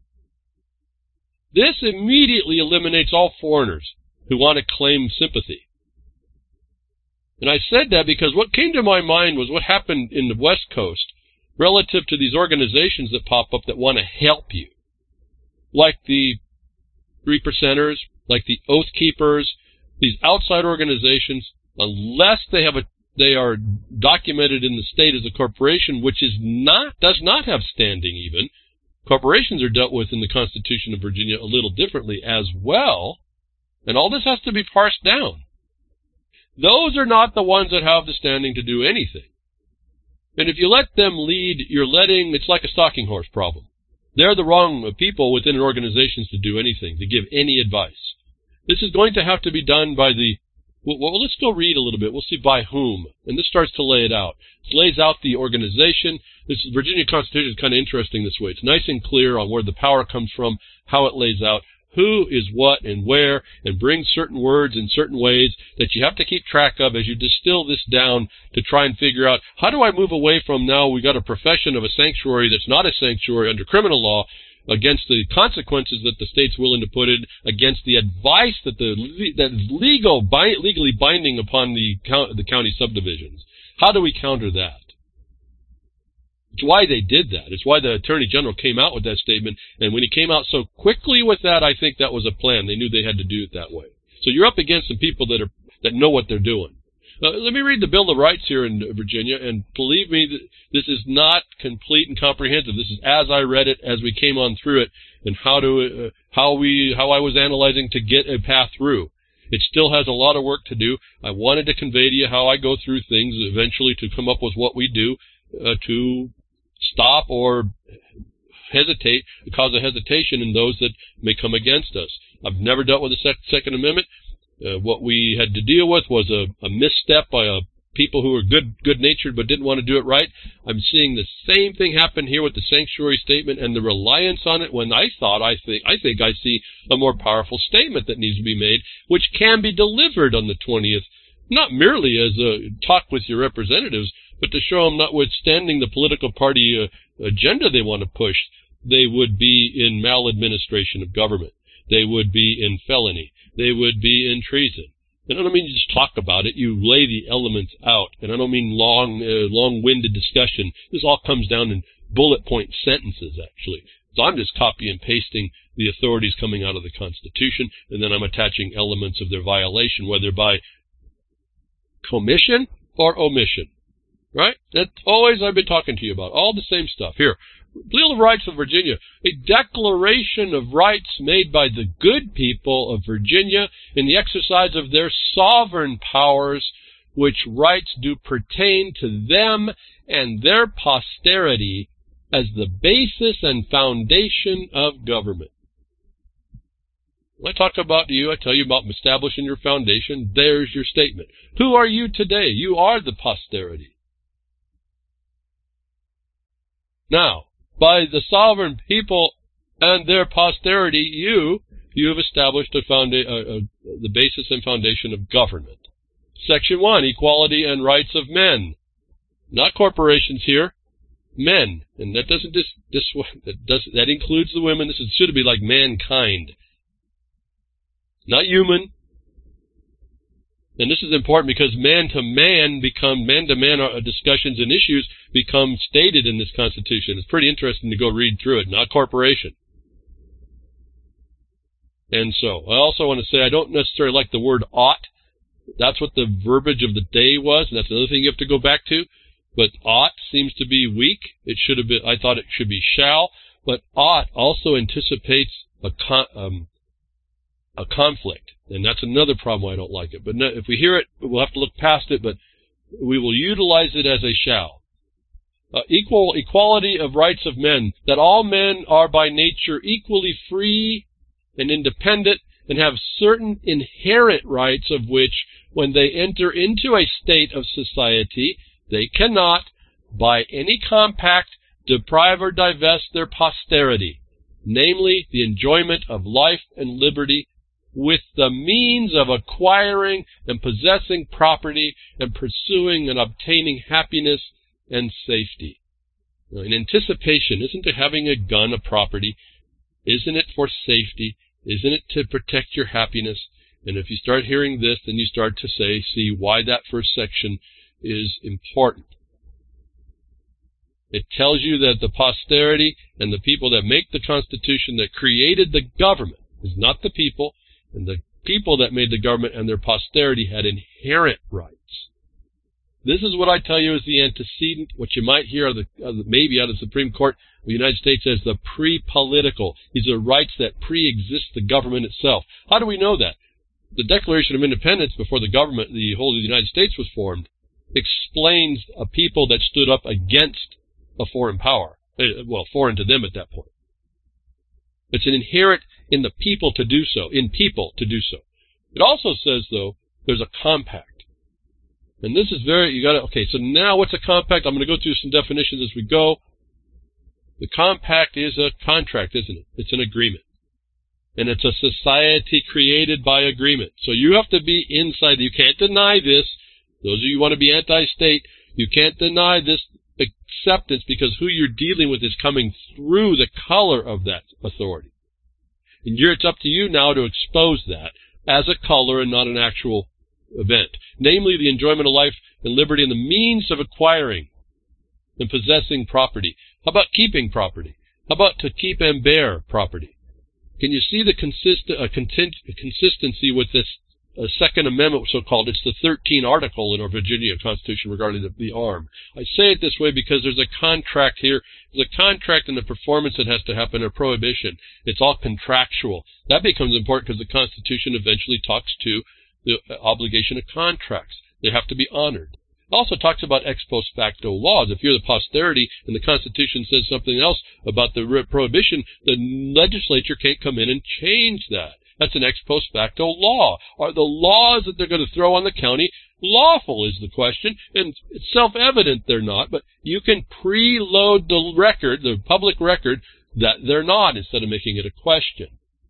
This immediately eliminates all foreigners who want to claim sympathy. And I said that because what came to my mind was what happened in the West Coast relative to these organizations that pop up that want to help you. Like the Three Percenters, like the Oath Keepers, these outside organizations, unless they have a they are documented in the state as a corporation, which is not does not have standing even. Corporations are dealt with in the Constitution of Virginia a little differently as well, and all this has to be parsed down. Those are not the ones that have the standing to do anything. And if you let them lead, you're letting, it's like a stalking horse problem. They're the wrong people within organizations to do anything, to give any advice. This is going to have to be done by the, well, well let's go read a little bit. We'll see by whom. And this starts to lay it out. It lays out the organization. This Virginia Constitution is kind of interesting this way. It's nice and clear on where the power comes from, how it lays out, who is what and where, and brings certain words in certain ways that you have to keep track of as you distill this down to try and figure out, how do I move away from now we got a profession of a sanctuary that's not a sanctuary under criminal law, against the consequences that the state's willing to put in, against the advice that the that is legal, bi- legally binding upon the, the county subdivisions. How do we counter that? It's why they did that. It's why the Attorney General came out with that statement. And when he came out so quickly with that, I think that was a plan. They knew they had to do it that way. So you're up against some people that are that know what they're doing. Uh, let me read the Bill of Rights here in Virginia, and believe me, this is not complete and comprehensive. This is as I read it, as we came on through it, and how to uh, how we how I was analyzing to get a path through. It still has a lot of work to do. I wanted to convey to you how I go through things eventually to come up with what we do uh, to stop or hesitate, cause a hesitation in those that may come against us. I've never dealt with the sec- Second Amendment. Uh, what we had to deal with was a, a misstep by a people who were good, good-natured but didn't want to do it right. I'm seeing the same thing happen here with the sanctuary statement and the reliance on it, when I thought I think I think I see a more powerful statement that needs to be made, which can be delivered on the twentieth, not merely as a talk with your representatives, but to show them, notwithstanding the political party uh, agenda they want to push, they would be in maladministration of government. They would be in felony. They would be in treason. And I don't mean you just talk about it. You lay the elements out. And I don't mean long, uh, long-winded discussion. This all comes down in bullet point sentences, actually. So I'm just copy and pasting the authorities coming out of the Constitution, and then I'm attaching elements of their violation, whether by commission or omission. Right? That's always I've been talking to you about. All the same stuff. Here, Bill of Rights of Virginia, a declaration of rights made by the good people of Virginia in the exercise of their sovereign powers, which rights do pertain to them and their posterity as the basis and foundation of government. When I talk about you, I tell you about establishing your foundation. There's your statement. Who are you today? You are the posterity. Now, by the sovereign people and their posterity, you, you have established a founda- uh, uh, the basis and foundation of government. Section one, equality and rights of men. Not corporations here, men. And that doesn't dis- dis- that, does, that includes the women. This is, should be like mankind. Not human. And this is important because man-to-man become, man-to-man discussions and issues become stated in this Constitution. It's pretty interesting to go read through it, not corporation. And so, I also want to say I don't necessarily like the word ought. That's what the verbiage of the day was, and that's another thing you have to go back to. But ought seems to be weak. It should have been, I thought it should be shall, but ought also anticipates a con, um, a conflict. And that's another problem why I don't like it. But no, if we hear it, we'll have to look past it, but we will utilize it as a shall. Uh, equal equality of rights of men, that all men are by nature equally free and independent and have certain inherent rights of which, when they enter into a state of society, they cannot, by any compact, deprive or divest their posterity, namely the enjoyment of life and liberty, with the means of acquiring and possessing property and pursuing and obtaining happiness and safety. Now, in anticipation, isn't it having a gun a property? Isn't it for safety? Isn't it to protect your happiness? And if you start hearing this, then you start to say, see why that first section is important. It tells you that the posterity and the people that make the Constitution, that created the government, is not the people. And the people that made the government and their posterity had inherent rights. This is what I tell you is the antecedent, what you might hear of the, of the, maybe out of the Supreme Court of the United States as the pre-political. These are rights that pre-exist the government itself. How do we know that? The Declaration of Independence, before the government, the whole of the United States was formed, explains a people that stood up against a foreign power. Well, foreign to them at that point. It's an inherent in the people to do so, in people to do so. It also says, though, there's a compact. And this is very, you gotta, okay, so now what's a compact? I'm going to go through some definitions as we go. The compact is a contract, isn't it? It's an agreement. And it's a society created by agreement. So you have to be inside. You can't deny this. Those of you who want to be anti-state, you can't deny this acceptance, because who you're dealing with is coming through the color of that authority. And you're, it's up to you now to expose that as a color and not an actual event. Namely, the enjoyment of life and liberty and the means of acquiring and possessing property. How about keeping property? How about to keep and bear property? Can you see the consist uh, content consistency with this uh, Second Amendment, so-called? It's the thirteenth article in our Virginia Constitution regarding the, the arm. I say it this way because there's a contract here. There's a contract and a performance that has to happen, a prohibition. It's all contractual. That becomes important because the Constitution eventually talks to the obligation of contracts. They have to be honored. It also talks about ex post facto laws. If you're the posterity and the Constitution says something else about the prohibition, the legislature can't come in and change that. That's an ex post facto law. Are the laws that they're going to throw on the county lawful is the question, and it's self-evident they're not, but you can preload the record, the public record, that they're not instead of making it a question.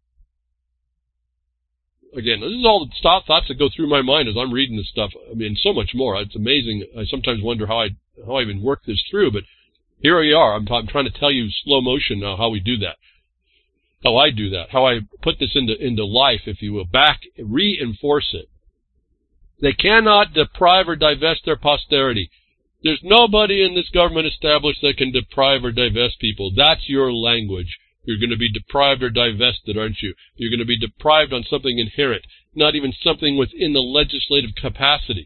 Again, this is all the thoughts that go through my mind as I'm reading this stuff. I mean, so much more. It's amazing. I sometimes wonder how I how I even work this through, but here we are. I'm, I'm trying to tell you slow motion now how we do that, how I do that, how I put this into into life, if you will, back, reinforce it. They cannot deprive or divest their posterity. There's nobody in this government established that can deprive or divest people. That's your language. You're going to be deprived or divested, aren't you? You're going to be deprived on something inherent, not even something within the legislative capacity.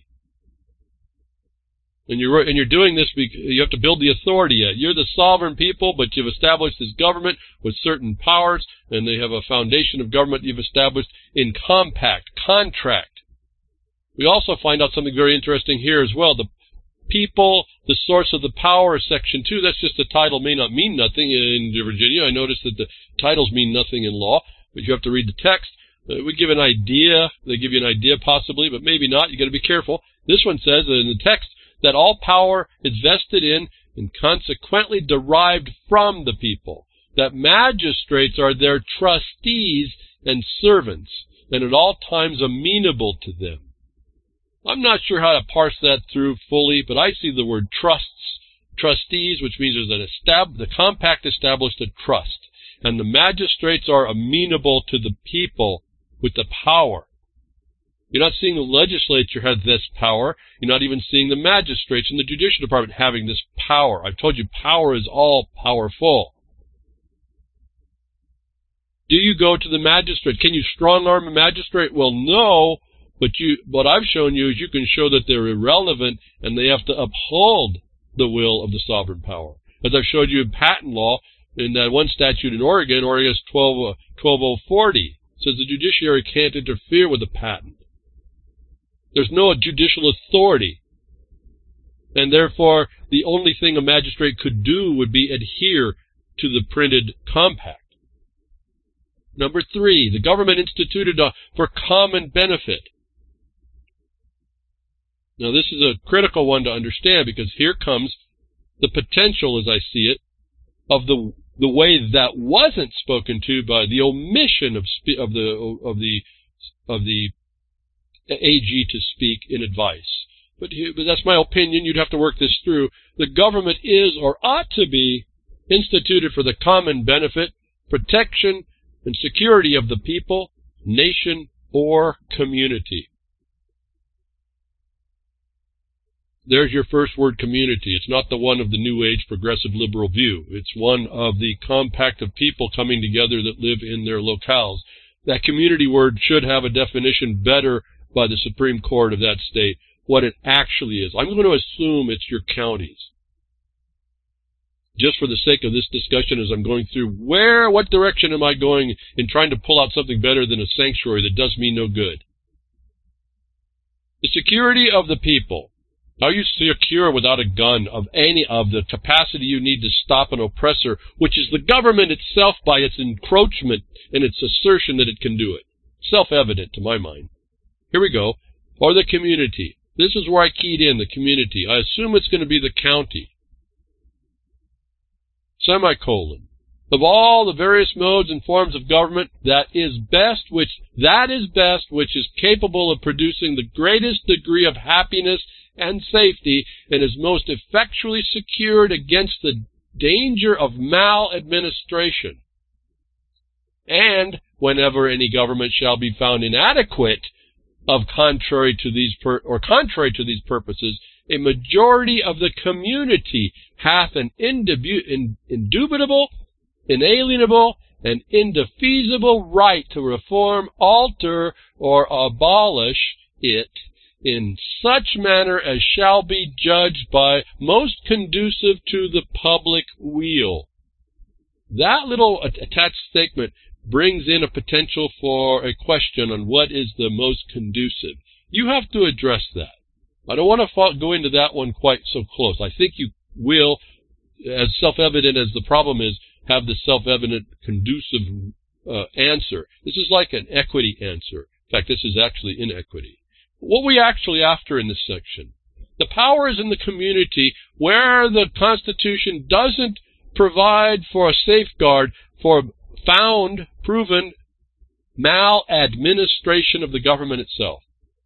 And you're, and you're doing this because you have to build the authority yet. You're the sovereign people, but you've established this government with certain powers, and they have a foundation of government you've established in compact, contract. We also find out something very interesting here as well. The people, the source of the power, section two. That's just the title, may not mean nothing in Virginia. I noticed that the titles mean nothing in law, but you have to read the text. Uh, we give an idea. They give you an idea possibly, but maybe not. You got to be careful. This one says in the text that all power is vested in and consequently derived from the people. That magistrates are their trustees and servants, and at all times amenable to them. I'm not sure how to parse that through fully, but I see the word trusts, trustees, which means there's an estab- the compact established a trust. And the magistrates are amenable to the people with the power. You're not seeing the legislature have this power. You're not even seeing the magistrates in the judicial department having this power. I've told you power is all powerful. Do you go to the magistrate? Can you strong-arm a magistrate? Well, no. But you, what I've shown you is you can show that they're irrelevant and they have to uphold the will of the sovereign power. As I've showed you in patent law, in that one statute in Oregon, Oregon's twelve oh forty, says the judiciary can't interfere with the patent. There's no judicial authority. And therefore, the only thing a magistrate could do would be adhere to the printed compact. Number three, the government instituted a, for common benefit. Now, this is a critical one to understand because here comes the potential, as I see it, of the the way that wasn't spoken to by the omission of spe- of the of the of the A G to speak in advice. But, here, but that's my opinion. You'd have to work this through. The government is or ought to be instituted for the common benefit, protection, and security of the people, nation, or community. There's your first word, community. It's not the one of the New Age progressive liberal view. It's one of the compact of people coming together that live in their locales. That community word should have a definition better by the Supreme Court of that state, what it actually is. I'm going to assume it's your counties. Just for the sake of this discussion as I'm going through, where, what direction am I going in trying to pull out something better than a sanctuary that does me no good? The security of the people. Are you secure without a gun of any of the capacity you need to stop an oppressor, which is the government itself by its encroachment and its assertion that it can do it? Self-evident to my mind. Here we go. Or the community. This is where I keyed in, the community. I assume it's going to be the county. Semicolon. of all the various modes and forms of government, that is best, which that is best, which is capable of producing the greatest degree of happiness and safety, and is most effectually secured against the danger of maladministration. And whenever any government shall be found inadequate of contrary to these per, or contrary to these purposes, a majority of the community hath an indebu, in, indubitable, inalienable, and indefeasible right to reform, alter, or abolish it in such manner as shall be judged by most conducive to the public weal. That little attached statement brings in a potential for a question on what is the most conducive. You have to address that. I don't want to go into that one quite so close. I think you will, as self-evident as the problem is, have the self-evident conducive uh, answer. This is like an equity answer. In fact, this is actually inequity. What we actually after in this section? The power is in the community where the Constitution doesn't provide for a safeguard for found, proven maladministration of the government itself.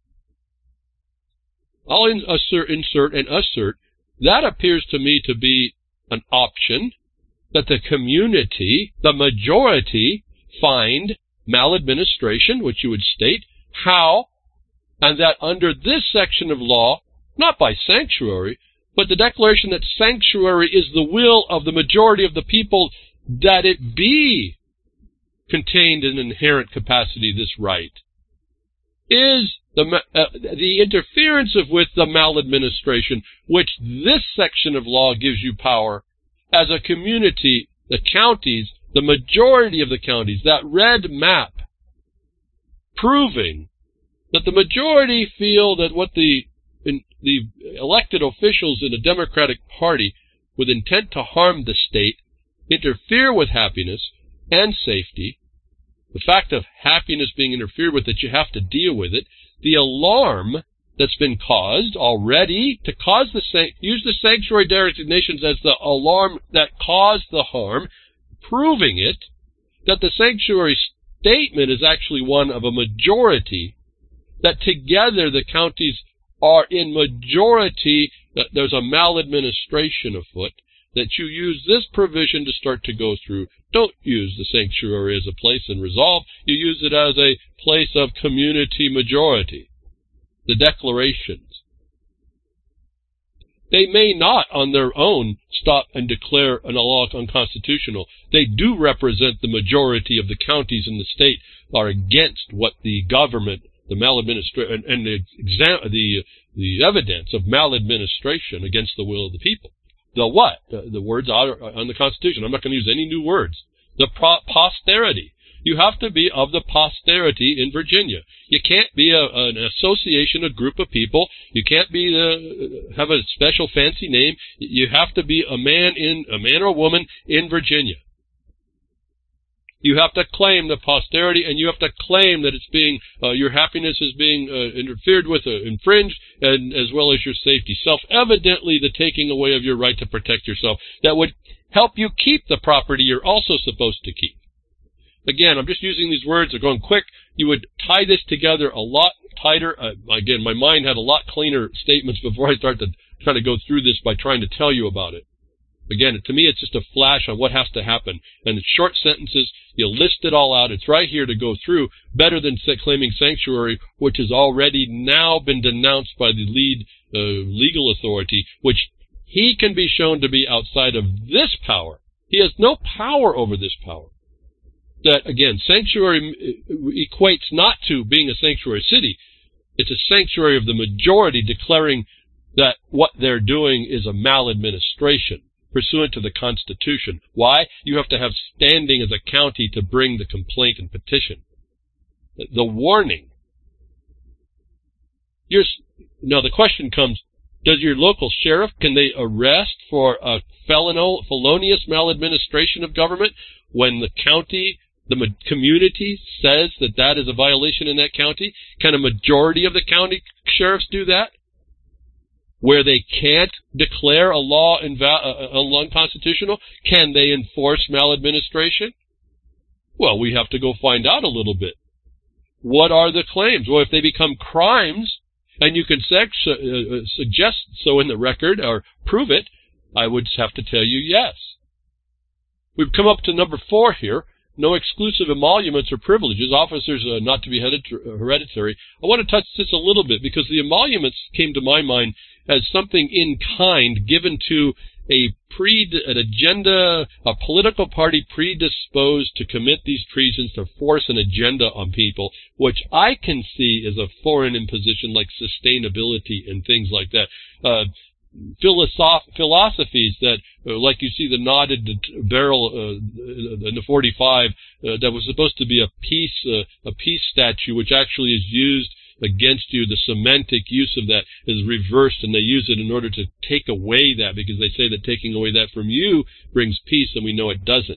I'll insert, insert and assert that appears to me to be an option that the community, the majority, find maladministration, which you would state, how, and that under this section of law, not by sanctuary, but the declaration that sanctuary is the will of the majority of the people, that it be contained in inherent capacity, this right, is the, uh, the interference of with the maladministration, which this section of law gives you power as a community, the counties, the majority of the counties, that red map, proving that the majority feel that what the in, the elected officials in a Democratic Party, with intent to harm the state, interfere with happiness and safety, the fact of happiness being interfered with, that you have to deal with it, the alarm that's been caused already to cause the use the sanctuary designations as the alarm that caused the harm, proving it, that the sanctuary statement is actually one of a majority, that together the counties are in majority, that there's a maladministration afoot, that you use this provision to start to go through. Don't use the sanctuary as a place and resolve. You use it as a place of community majority. The declarations. They may not on their own stop and declare an law unconstitutional. They do represent the majority of the counties in the state are against what the government, the maladministration, and, and the, exam- the the evidence of maladministration against the will of the people. The what? The, the words are on the Constitution. I'm not going to use any new words. The pro- posterity. You have to be of the posterity in Virginia. You can't be a, an association, a group of people. You can't be uh, have a special fancy name. You have to be a man in a man or a woman in Virginia. You have to claim the posterity, and you have to claim that it's being uh, your happiness is being uh, interfered with, uh, infringed, and as well as your safety. Self-evidently, the taking away of your right to protect yourself that would help you keep the property you're also supposed to keep. Again, I'm just using these words. They're going quick. You would tie this together a lot tighter. Uh, again, my mind had a lot cleaner statements before I start to try to go through this by trying to tell you about it. Again, to me, it's just a flash on what has to happen. And in short sentences, you list it all out. It's right here to go through, better than claiming sanctuary, which has already now been denounced by the lead uh, legal authority, which he can be shown to be outside of this power. He has no power over this power. That, again, sanctuary equates not to being a sanctuary city. It's a sanctuary of the majority declaring that what they're doing is a maladministration pursuant to the Constitution. Why? You have to have standing as a county to bring the complaint and petition. The warning. You're, now the question comes, does your local sheriff, can they arrest for a felonio, felonious maladministration of government when the county, the community says that that is a violation in that county? Can a majority of the county sheriffs do that? where they can't declare a law inva- uh, unconstitutional? Can they enforce maladministration? Well, we have to go find out a little bit. What are the claims? Well, if they become crimes, and you can sex, uh, uh, suggest so in the record or prove it, I would have to tell you yes. We've come up to number four here. No exclusive emoluments or privileges. Officers uh, not to be hereditary. I want to touch this a little bit because the emoluments came to my mind as something in kind given to a pre an agenda, a political party predisposed to commit these treasons to force an agenda on people, which I can see as a foreign imposition like sustainability and things like that. Uh, philosoph- philosophies that, uh, like you see the knotted barrel uh, in the forty-five, uh, that was supposed to be a peace, uh, a peace statue, which actually is used against you. The semantic use of that is reversed, and they use it in order to take away that, because they say that taking away that from you brings peace, and we know it doesn't.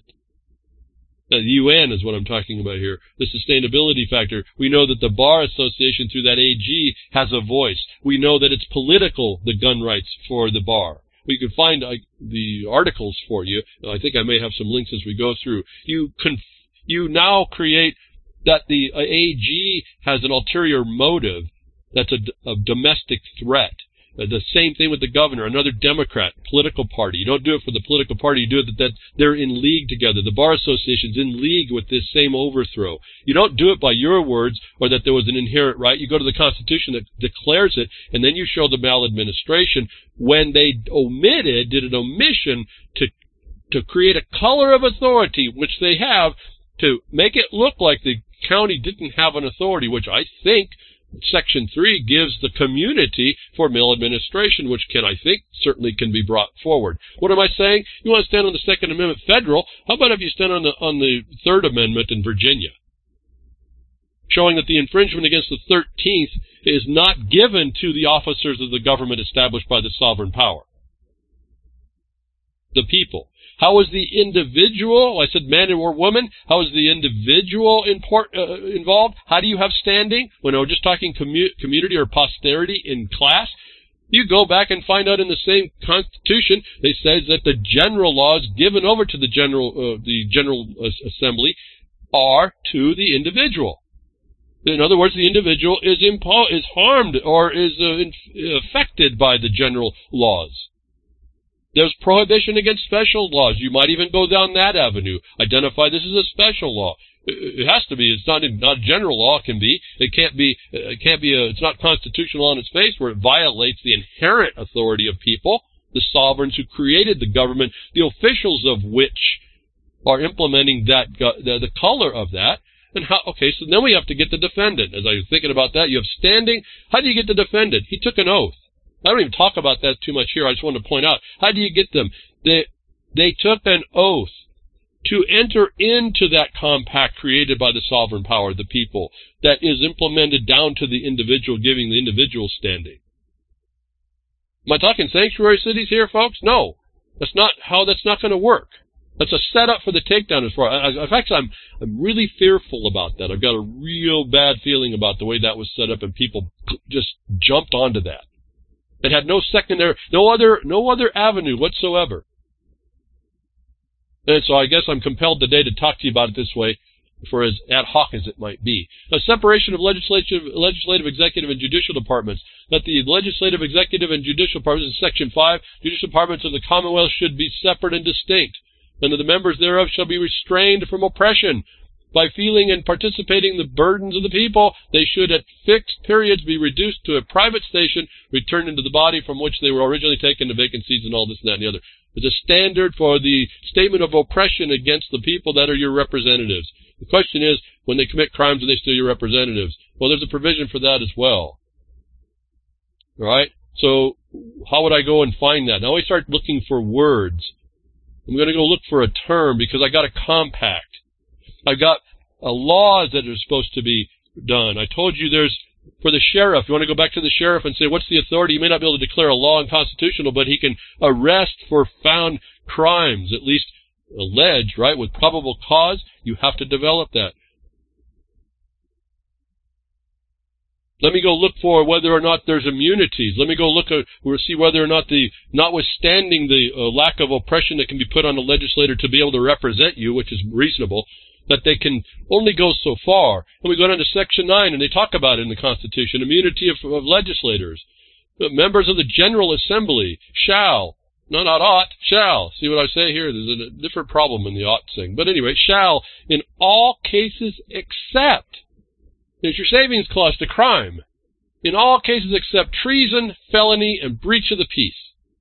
The U N is what I'm talking about here. The sustainability factor. We know that the Bar Association through that A G has a voice. We know that it's political, the gun rights for the bar. We can find uh, the articles for you. I think I may have some links as we go through. You conf- you now create that the uh, A G has an ulterior motive that's a, d- a domestic threat. Uh, the same thing with the governor, another Democrat political party. You don't do it for the political party. You do it that, that they're in league together. The Bar Association's in league with this same overthrow. You don't do it by your words or that there was an inherent right. You go to the Constitution that declares it, and then you show the maladministration when they omitted, did an omission to to create a color of authority, which they have, to make it look like the county didn't have an authority, which I think Section three gives the community for maladministration, which can, I think, certainly can be brought forward. What am I saying? You want to stand on the Second Amendment federal? How about if you stand on the on the Third Amendment in Virginia? Showing that the infringement against the thirteenth is not given to the officers of the government established by the sovereign power. The people. How is the individual, I said man or woman, how is the individual import, uh, involved? How do you have standing? When we're just talking commu- community or posterity in class, you go back and find out in the same Constitution, it says that the general laws given over to the General, uh, the General Assembly are to the individual. In other words, the individual is impo- is harmed or is uh, in- affected by the general laws. There's prohibition against special laws. You might even go down that avenue. Identify this as a special law. It has to be. It's not not general law. It can be. It can't be. It can't be. A, it's not constitutional on its face, where it violates the inherent authority of people, the sovereigns who created the government, the officials of which are implementing that the, the color of that. And how? Okay, so then we have to get the defendant. As I was thinking about that, you have standing. How do you get the defendant? He took an oath. I don't even talk about that too much here. I just want to point out, how do you get them? They, they took an oath to enter into that compact created by the sovereign power of the people that is implemented down to the individual, giving the individual standing. Am I talking sanctuary cities here, folks? No. That's not how, that's not going to work. That's a setup for the takedown as far. In fact, I'm, I'm really fearful about that. I've got a real bad feeling about the way that was set up, and people just jumped onto that. It had no secondary, no other, no other avenue whatsoever. And so I guess I'm compelled today to talk to you about it this way, for as ad hoc as it might be. A separation of legislative, legislative, executive, and judicial departments. That the legislative, executive, and judicial departments in Section five, judicial departments of the Commonwealth should be separate and distinct, and that the members thereof shall be restrained from oppression. By feeling and participating the burdens of the people, they should at fixed periods be reduced to a private station, returned into the body from which they were originally taken, to vacancies and all this and that and the other. There's a standard for the statement of oppression against the people that are your representatives. The question is, when they commit crimes, are they still your representatives? Well, there's a provision for that as well. All right? So how would I go and find that? Now I start looking for words. I'm going to go look for a term because I got a compact. I've got uh, laws that are supposed to be done. I told you there's, for the sheriff, you want to go back to the sheriff and say, what's the authority? You may not be able to declare a law unconstitutional, but he can arrest for found crimes, at least alleged, right, with probable cause. You have to develop that. Let me go look for whether or not there's immunities. Let me go look at, we'll see whether or not the, notwithstanding the uh, lack of oppression that can be put on a legislator to be able to represent you, which is reasonable, that they can only go so far. And we go down to Section nine, and they talk about it in the Constitution, immunity of, of legislators. The members of the General Assembly shall, no, not ought, shall. See what I say here? There's a different problem in the ought thing. But anyway, shall, in all cases except, there's your savings clause to crime, in all cases except treason, felony, and breach of the peace.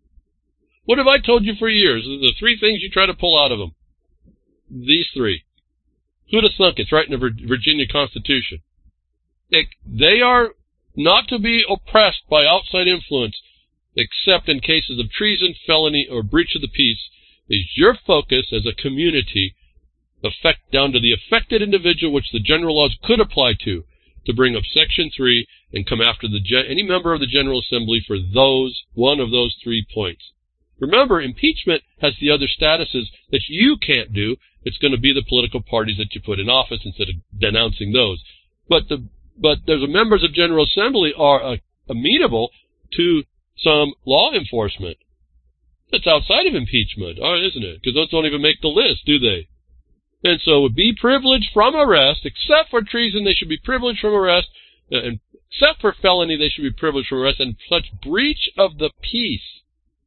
What have I told you for years? The three things you try to pull out of them. These three. Who'd have thunk? It's right in the Virginia Constitution. They, they are not to be oppressed by outside influence, except in cases of treason, felony, or breach of the peace, is your focus as a community, affect down to the affected individual which the general laws could apply to, to bring up Section three and come after the any member of the General Assembly for those, one of those three points. Remember, impeachment has the other statuses that you can't do. It's going to be the political parties that you put in office instead of denouncing those. But the but the members of General Assembly are uh, amenable to some law enforcement. That's outside of impeachment, isn't it? Because those don't even make the list, do they? And so be privileged from arrest, except for treason, they should be privileged from arrest, and except for felony, they should be privileged from arrest, and such breach of the peace.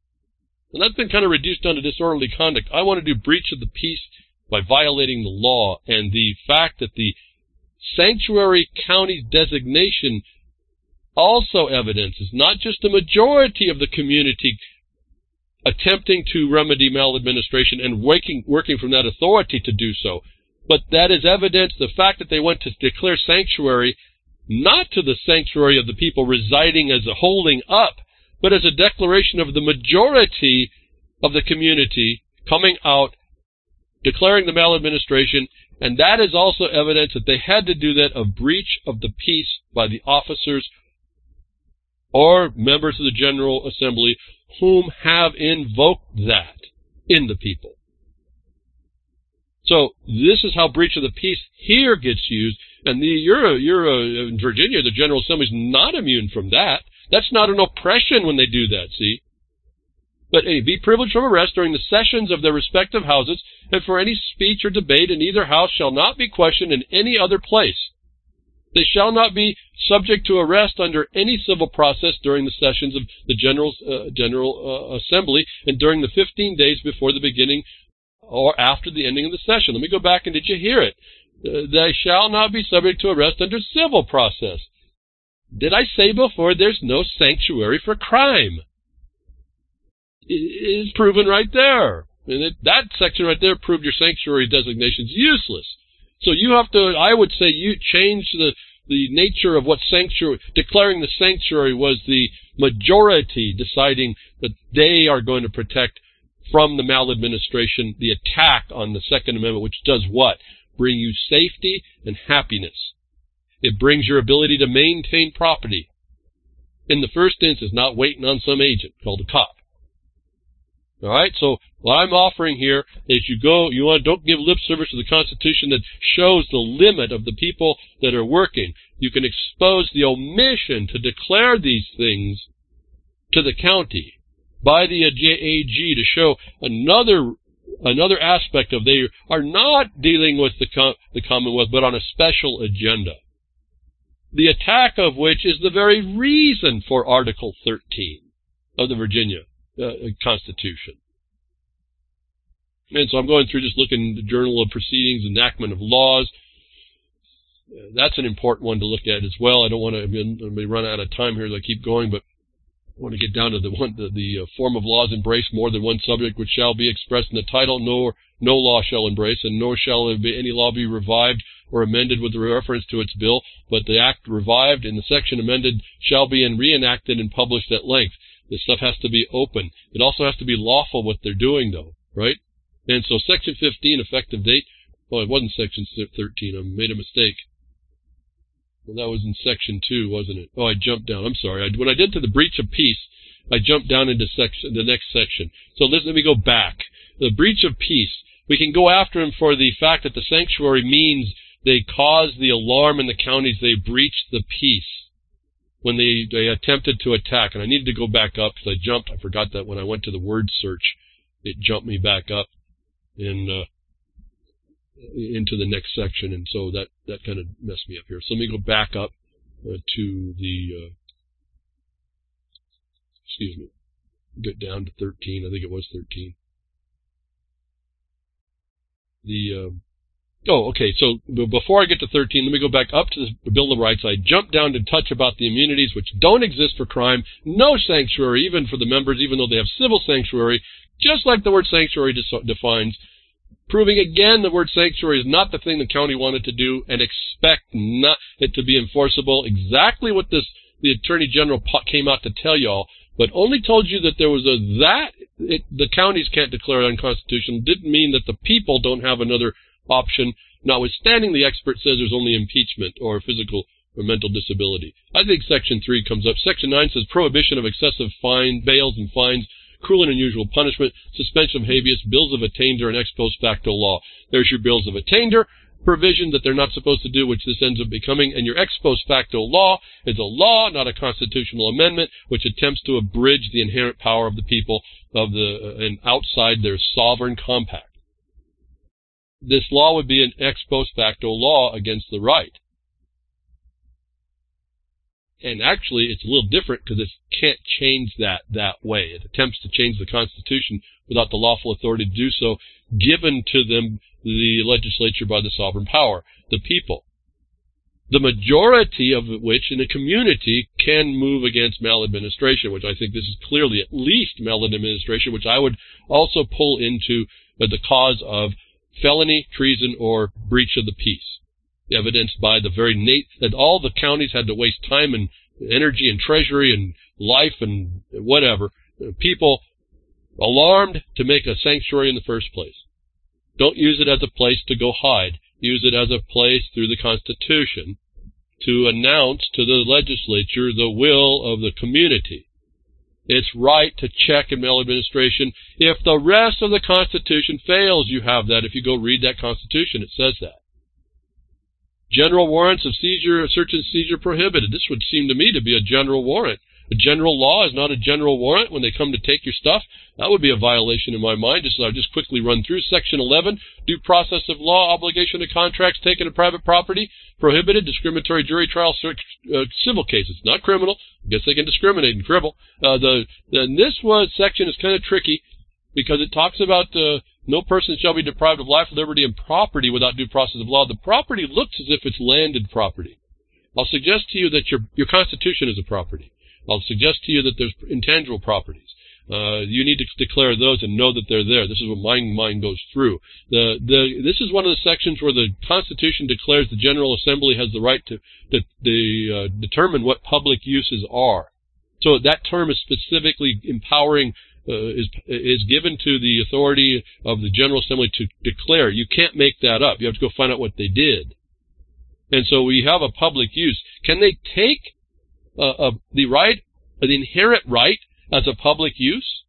And that's been kind of reduced down to disorderly conduct. I want to do breach of the peace by violating the law, and the fact that the sanctuary county designation also evidences not just the majority of the community attempting to remedy maladministration and working, working from that authority to do so, but that is evidence, the fact that they went to declare sanctuary, not to the sanctuary of the people residing as a holding up, but as a declaration of the majority of the community coming out, declaring the maladministration, and that is also evidence that they had to do that of breach of the peace by the officers or members of the General Assembly whom have invoked that in the people. So this is how breach of the peace here gets used, and the, you're, a, you're a, in Virginia, the General Assembly is not immune from that. That's not an oppression when they do that, see? But hey, be privileged from arrest during the sessions of their respective houses, and for any speech or debate in either house shall not be questioned in any other place. They shall not be subject to arrest under any civil process during the sessions of the General, uh, General uh, Assembly and during the fifteen days before the beginning or after the ending of the session. Let me go back, and did you hear it? Uh, they shall not be subject to arrest under civil process. Did I say before there's no sanctuary for crime? It is proven right there. And it, that section right there proved your sanctuary designation is useless. So you have to, I would say, you change the, the nature of what sanctuary, declaring the sanctuary was the majority deciding that they are going to protect from the maladministration, the attack on the Second Amendment, which does what? Bring you safety and happiness. It brings your ability to maintain property. In the first instance, not waiting on some agent called a cop. All right, so what I'm offering here is you go, you want, don't give lip service to the Constitution that shows the limit of the people that are working. You can expose the omission to declare these things to the county by the A G to show another another aspect of they are not dealing with the com the Commonwealth, but on a special agenda. The attack of which is the very reason for Article thirteen of the Virginia Uh, Constitution. And so I'm going through just looking at the Journal of Proceedings, enactment of laws. Uh, that's an important one to look at as well. I don't want to, I may run out of time here as I keep going, but I want to get down to the one, the, the uh, form of laws embrace more than one subject, which shall be expressed in the title, nor no law shall embrace, and nor shall be, any law be revived or amended with reference to its bill, but the act revived and the section amended shall be and reenacted and published at length. This stuff has to be open. It also has to be lawful what they're doing, though, right? And so Section fifteen, effective date, well, it wasn't Section thirteen. I made a mistake. Well, that was in Section two, wasn't it? Oh, I jumped down. I'm sorry. I, when I did to the breach of peace, I jumped down into section, the next section. So let, let me go back. The breach of peace. We can go after him for the fact that the sanctuary means they caused the alarm in the counties. They breached the peace. when they, they attempted to attack. And I needed to go back up because I jumped. I forgot that when I went to the word search, it jumped me back up in, uh, into the next section. And so that, that kind of messed me up here. So let me go back up uh, to the, uh, excuse me, get down to thirteen. I think it was thirteen. The, uh, Oh, okay, so before I get to thirteen, let me go back up to the Bill of Rights. I jumped down to touch about the immunities which don't exist for crime, no sanctuary even for the members, even though they have civil sanctuary, just like the word sanctuary defines, proving again the word sanctuary is not the thing the county wanted to do and expect not it to be enforceable, exactly what this the Attorney General came out to tell y'all, but only told you that there was a that it, the counties can't declare it unconstitutional, didn't mean that the people don't have another option, notwithstanding the expert says there's only impeachment or physical or mental disability. I think Section three comes up. Section nine says prohibition of excessive fine, bails and fines, cruel and unusual punishment, suspension of habeas, bills of attainder, and ex post facto law. There's your bills of attainder, provision that they're not supposed to do, which this ends up becoming, and your ex post facto law is a law, not a constitutional amendment, which attempts to abridge the inherent power of the people of the uh, and outside their sovereign compact. This law would be an ex post facto law against the right. And actually, it's a little different because it can't change that that way. It attempts to change the Constitution without the lawful authority to do so, given to them, the legislature, by the sovereign power, the people. The majority of which in a community can move against maladministration, which I think this is clearly at least maladministration, which I would also pull into uh, the cause of felony, treason, or breach of the peace, evidenced by the very nat- that all the counties had to waste time and energy and treasury and life and whatever, people alarmed to make a sanctuary in the first place. Don't use it as a place to go hide. Use it as a place through the Constitution to announce to the legislature the will of the community. It's right to check and maladministration. If the rest of the Constitution fails, you have that. If you go read that Constitution, it says that. General warrants of seizure, search and seizure prohibited. This would seem to me to be a general warrant. A general law is not a general warrant when they come to take your stuff. That would be a violation in my mind. Just, I'll just quickly run through. Section eleven, due process of law, obligation to contracts taken to private property, prohibited, discriminatory jury trial, search, uh, civil cases, not criminal. I guess they can discriminate and cribble. Uh, the, the, this was, section is kind of tricky because it talks about uh, no person shall be deprived of life, liberty, and property without due process of law. The property looks as if it's landed property. I'll suggest to you that your, your Constitution is a property. I'll suggest to you that there's intangible properties. Uh, you need to declare those and know that they're there. This is what my mind goes through. The, the, this is one of the sections where the Constitution declares the General Assembly has the right to, to, to uh, determine what public uses are. So that term is specifically empowering, uh, is, is given to the authority of the General Assembly to declare. You can't make that up. You have to go find out what they did. And so we have a public use. Can they take Uh, uh, the right, uh, the inherent right as a public use?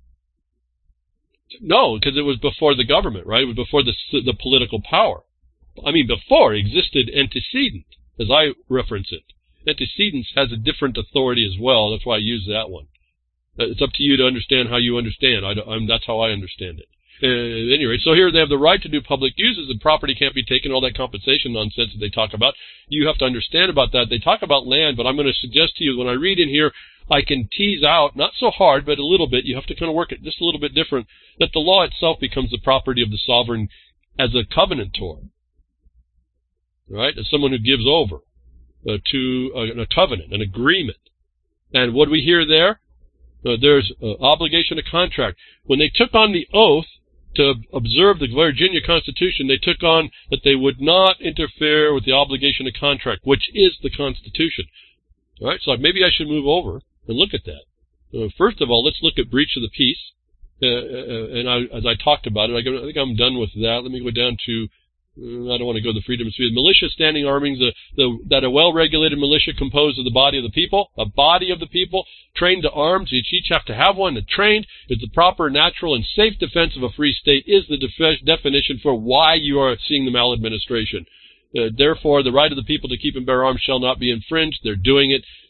No, because it was before the government, right? It was before the the political power. I mean, before existed antecedent, as I reference it. Antecedents has a different authority as well. That's why I use that one. Uh, it's up to you to understand how you understand. I I'm, that's how I understand it. Uh, at any rate, so here they have the right to do public uses, and property can't be taken, all that compensation nonsense that they talk about. You have to understand about that. They talk about land, but I'm going to suggest to you, when I read in here, I can tease out, not so hard, but a little bit, you have to kind of work it just a little bit different, that the law itself becomes the property of the sovereign as a covenantor, right? As someone who gives over uh, to a, a covenant, an agreement. And what do we hear there? Uh, there's uh, obligation to contract. When they took on the oath to observe the Virginia Constitution, they took on that they would not interfere with the obligation to contract, which is the Constitution. All right, so maybe I should move over and look at that. Uh, first of all, let's look at breach of the peace. Uh, uh, and I, as I talked about it, I, go, I think I'm done with that. Let me go down to, uh, I don't want to go to the freedom of speech. Militia, standing armings, the, the, that a well-regulated militia composed of the body of the people, a body of the people, trained to arms, each, each have to have one, and trained, is the proper, natural, and safe defense of a free state, is the def- definition for why you are seeing the maladministration. Uh, therefore, the right of the people to keep and bear arms shall not be infringed. They're doing it.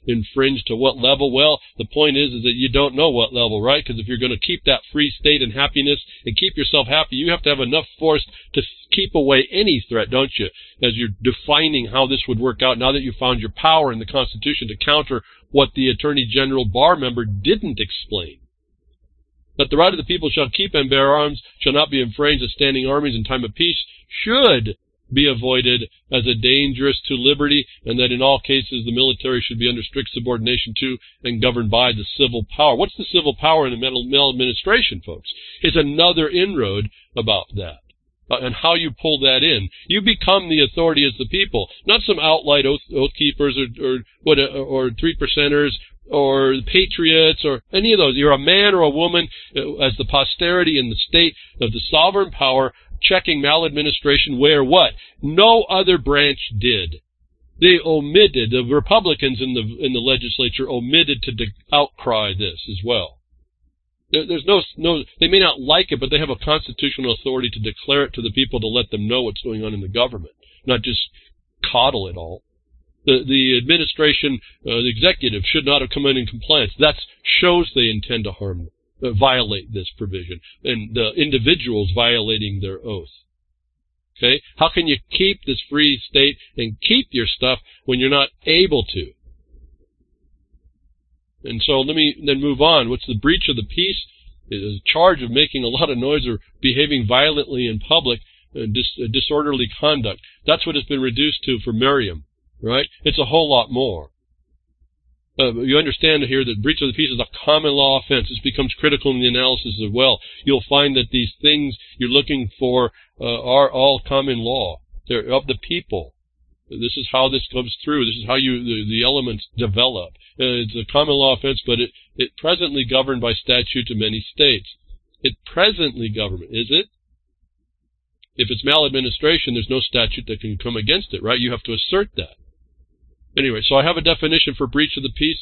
infringe to what level? Well, the point is, is that you don't know what level, right? Because if you're going to keep that free state and happiness and keep yourself happy, you have to have enough force to keep away any threat, don't you? As you're defining how this would work out now that you found your power in the Constitution to counter what the Attorney General Barr member didn't explain. That the right of the people shall keep and bear arms, shall not be infringed as standing armies in time of peace, should be avoided as a dangerous to liberty, and that in all cases the military should be under strict subordination to and governed by the civil power. What's the civil power in the maladministration, folks? It's another inroad about that. Uh, and how you pull that in. You become the authority as the people, not some outlied oath, oath keepers or, or, what, or three percenters or patriots or any of those. You're a man or a woman as the posterity in the state of the sovereign power, checking maladministration where what? No other branch did. They omitted, the Republicans in the in the legislature omitted to de- outcry this as well. There, there's no, no, they may not like it, but they have a constitutional authority to declare it to the people to let them know what's going on in the government, not just coddle it all. The, the administration, uh, the executive should not have come in in compliance. That shows they intend to harm, uh, violate this provision, and the individuals violating their oath. Okay? How can you keep this free state and keep your stuff when you're not able to? And so let me then move on. What's the breach of the peace? Is a charge of making a lot of noise or behaving violently in public, uh, dis- uh, disorderly conduct. That's what it's been reduced to for Merriam. Right? It's a whole lot more. Uh, you understand here that breach of the peace is a common law offense. This becomes critical in the analysis as well. You'll find that these things you're looking for uh, are all common law. They're of the people. This is how this comes through. This is how you the, the elements develop. Uh, it's a common law offense, but it, it presently governed by statute in many states. It presently governed, is it? If it's maladministration, there's no statute that can come against it, right? You have to assert that. Anyway, so I have a definition for breach of the peace.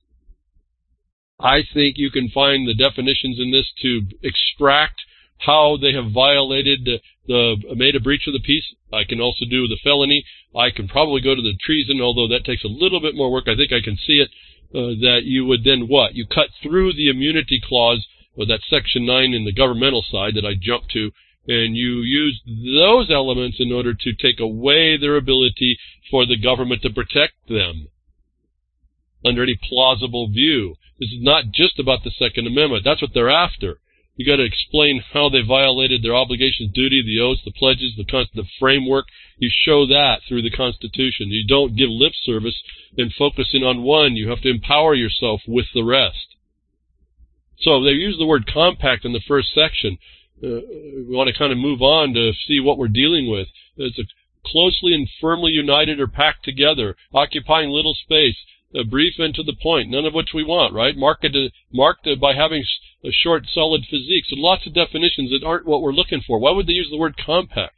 I think you can find the definitions in this to extract how they have violated the, the made a breach of the peace. I can also do the felony. I can probably go to the treason, although that takes a little bit more work. I think I can see it, uh, that you would then what? You cut through the immunity clause, or that section nine in the governmental side that I jumped to, and you use those elements in order to take away their ability for the government to protect them under any plausible view. This is not just about the Second Amendment. That's what they're after. You got to explain how they violated their obligations, duty, the oaths, the pledges, the, con- the framework. You show that through the Constitution. You don't give lip service and focus in on one. You have to empower yourself with the rest. So they use the word compact in the first section. Uh, we want to kind of move on to see what we're dealing with. It's a closely and firmly united or packed together, occupying little space, uh, brief and to the point, none of which we want, right? Marked, marked by having a short, solid physique. So lots of definitions that aren't what we're looking for. Why would they use the word compact?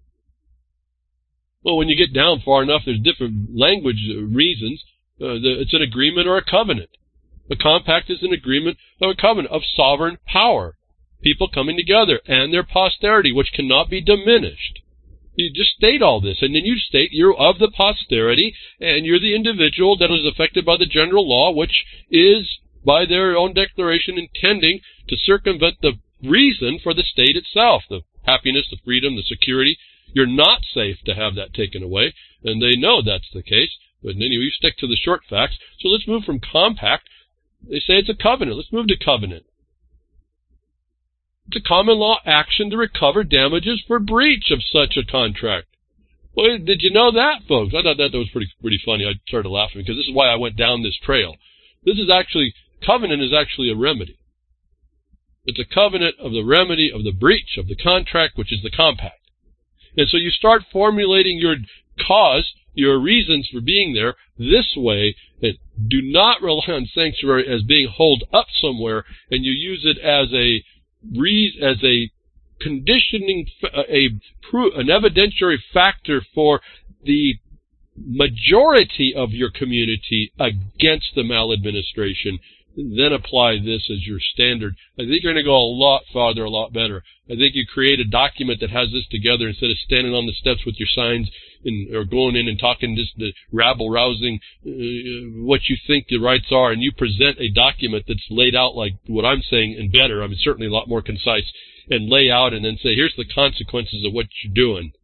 Well, when you get down far enough, there's different language reasons. Uh, the, it's an agreement or a covenant. A compact is an agreement of a covenant of sovereign power. People coming together and their posterity, which cannot be diminished. You just state all this, and then you state you're of the posterity, and you're the individual that is affected by the general law, which is, by their own declaration, intending to circumvent the reason for the state itself, the happiness, the freedom, the security. You're not safe to have that taken away, and they know that's the case, but then you stick to the short facts. So let's move from compact. They say it's a covenant. Let's move to covenant. It's a common law action to recover damages for breach of such a contract. Well, did you know that, folks? I thought that, that was pretty pretty funny. I started laughing because this is why I went down this trail. This is actually, covenant is actually a remedy. It's a covenant of the remedy of the breach of the contract, which is the compact. And so you start formulating your cause, your reasons for being there this way, and do not rely on sanctuary as being holed up somewhere, and you use it as a as a conditioning, a an evidentiary factor for the majority of your community against the maladministration. Then apply this as your standard. I think you're going to go a lot farther, a lot better. I think you create a document that has this together instead of standing on the steps with your signs and or going in and talking just the rabble-rousing uh, what you think the rights are, and you present a document that's laid out like what I'm saying and better, I mean, certainly a lot more concise, and lay out and then say, here's the consequences of what you're doing.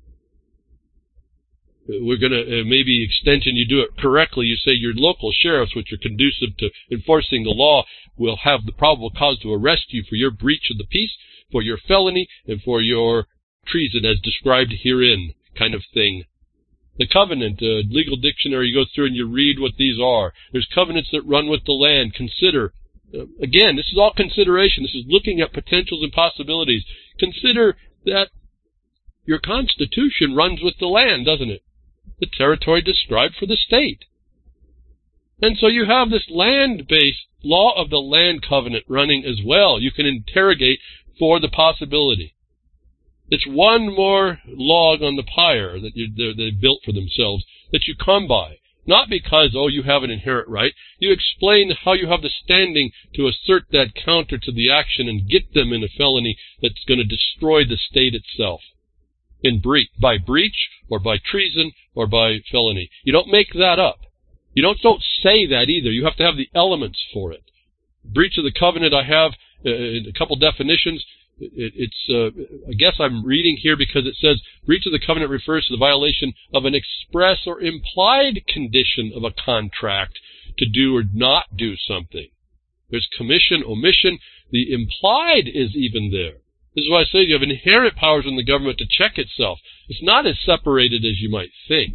We're going to, uh, maybe extension, you do it correctly. You say your local sheriffs, which are conducive to enforcing the law, will have the probable cause to arrest you for your breach of the peace, for your felony, and for your treason as described herein, kind of thing. The covenant, uh, legal dictionary, you go through and you read what these are. There's covenants that run with the land. Consider, uh, again, this is all consideration. This is looking at potentials and possibilities. Consider that your Constitution runs with the land, doesn't it? The territory described for the state. And so you have this land-based law of the land covenant running as well. You can interrogate for the possibility. It's one more log on the pyre that you, they built for themselves that you come by. Not because, oh, you have an inherent right. You explain how you have the standing to assert that counter to the action and get them in a felony that's going to destroy the state itself. In breach, by breach, or by treason, or by felony. You don't make that up. You don't, don't say that either. You have to have the elements for it. Breach of the covenant, I have uh, a couple definitions. It, it's, uh, I guess I'm reading here because it says, breach of the covenant refers to the violation of an express or implied condition of a contract to do or not do something. There's commission, omission. The implied is even there. This is why I say you have inherent powers in the government to check itself. It's not as separated as you might think.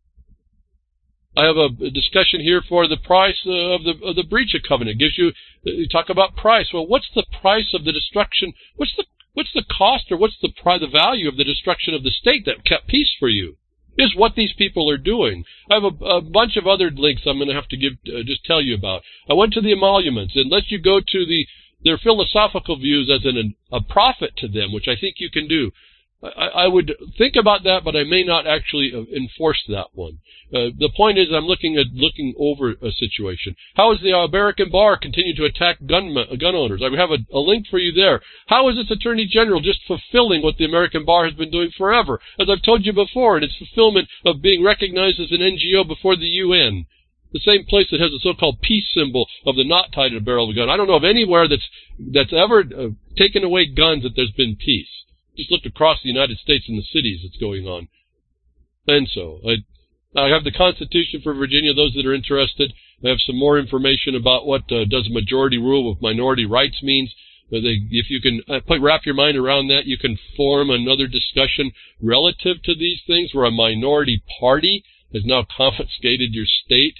I have a, a discussion here for the price uh, of the of the breach of covenant. It gives you, you talk about price. Well, what's the price of the destruction? What's the what's the cost or what's the the value of the destruction of the state that kept peace for you? Is what these people are doing. I have a, a bunch of other links I'm going to have to give uh, just tell you about. I went to the emoluments, and let you go to the their philosophical views as an, a profit to them, which I think you can do. I, I would think about that, but I may not actually enforce that one. Uh, the point is, I'm looking at looking over a situation. How is the American bar continue to attack gun gun owners? I have a, a link for you there. How is this Attorney General just fulfilling what the American bar has been doing forever? As I've told you before, in its fulfillment of being recognized as an N G O before the U N. The same place that has the so-called peace symbol of the knot tied to the barrel of a gun. I don't know of anywhere that's that's ever uh, taken away guns that there's been peace. Just look across the United States and the cities that's going on. And so, I, I have the Constitution for Virginia, those that are interested. I have some more information about what uh, does majority rule with minority rights means. Uh, they, if you can uh, put, wrap your mind around that, you can form another discussion relative to these things where a minority party has now confiscated your state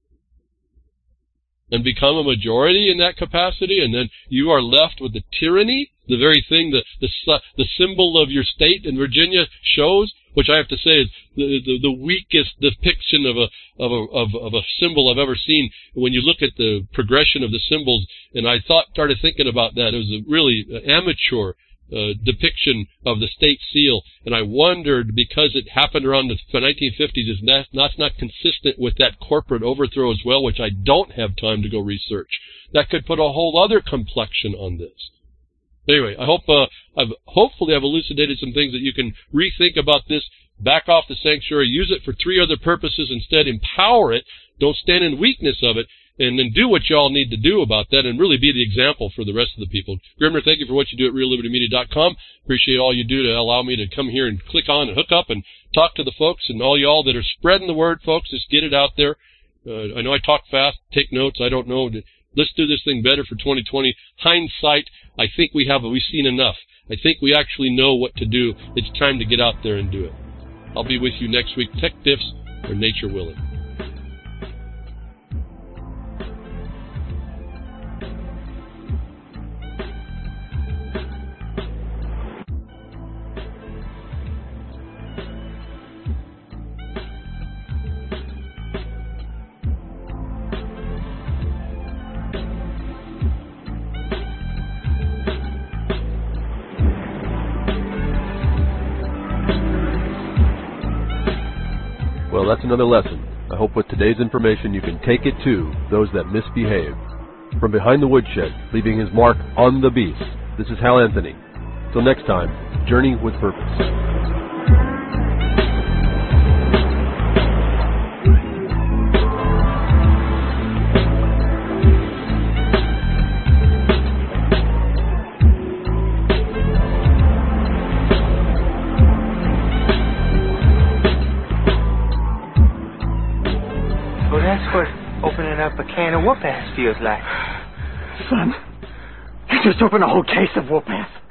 and become a majority in that capacity, and then you are left with the tyranny, the very thing that the the symbol of your state in Virginia shows, which I have to say is the the, the weakest depiction of a of a of, of a symbol I've ever seen. When you look at the progression of the symbols, and I thought started thinking about that, it was a really amateur Uh, depiction of the state seal, and I wondered, because it happened around the nineteen fifties, is that that's not consistent with that corporate overthrow as well, which I don't have time to go research. That could put a whole other complexion on this. Anyway, I hope uh, I've hopefully I've elucidated some things that you can rethink about this. Back off the sanctuary, use it for three other purposes instead. Empower it. Don't stand in weakness of it. And then do what y'all need to do about that and really be the example for the rest of the people. Grimner, thank you for what you do at real liberty media dot com. Appreciate all you do to allow me to come here and click on and hook up and talk to the folks, and all y'all that are spreading the word, folks. Just get it out there. Uh, I know I talk fast. Take notes. I don't know. Let's do this thing better for twenty twenty. Hindsight, I think we have, we've seen enough. I think we actually know what to do. It's time to get out there and do it. I'll be with you next week. Tech Diffs, or nature willing. Well, that's another lesson. I hope with today's information you can take it to those that misbehave. From behind the woodshed, leaving his mark on the beast, this is Hal Anthony. Till next time, journey with purpose. up a can of whoop-ass feels like. Son, you just opened a whole case of whoop-ass.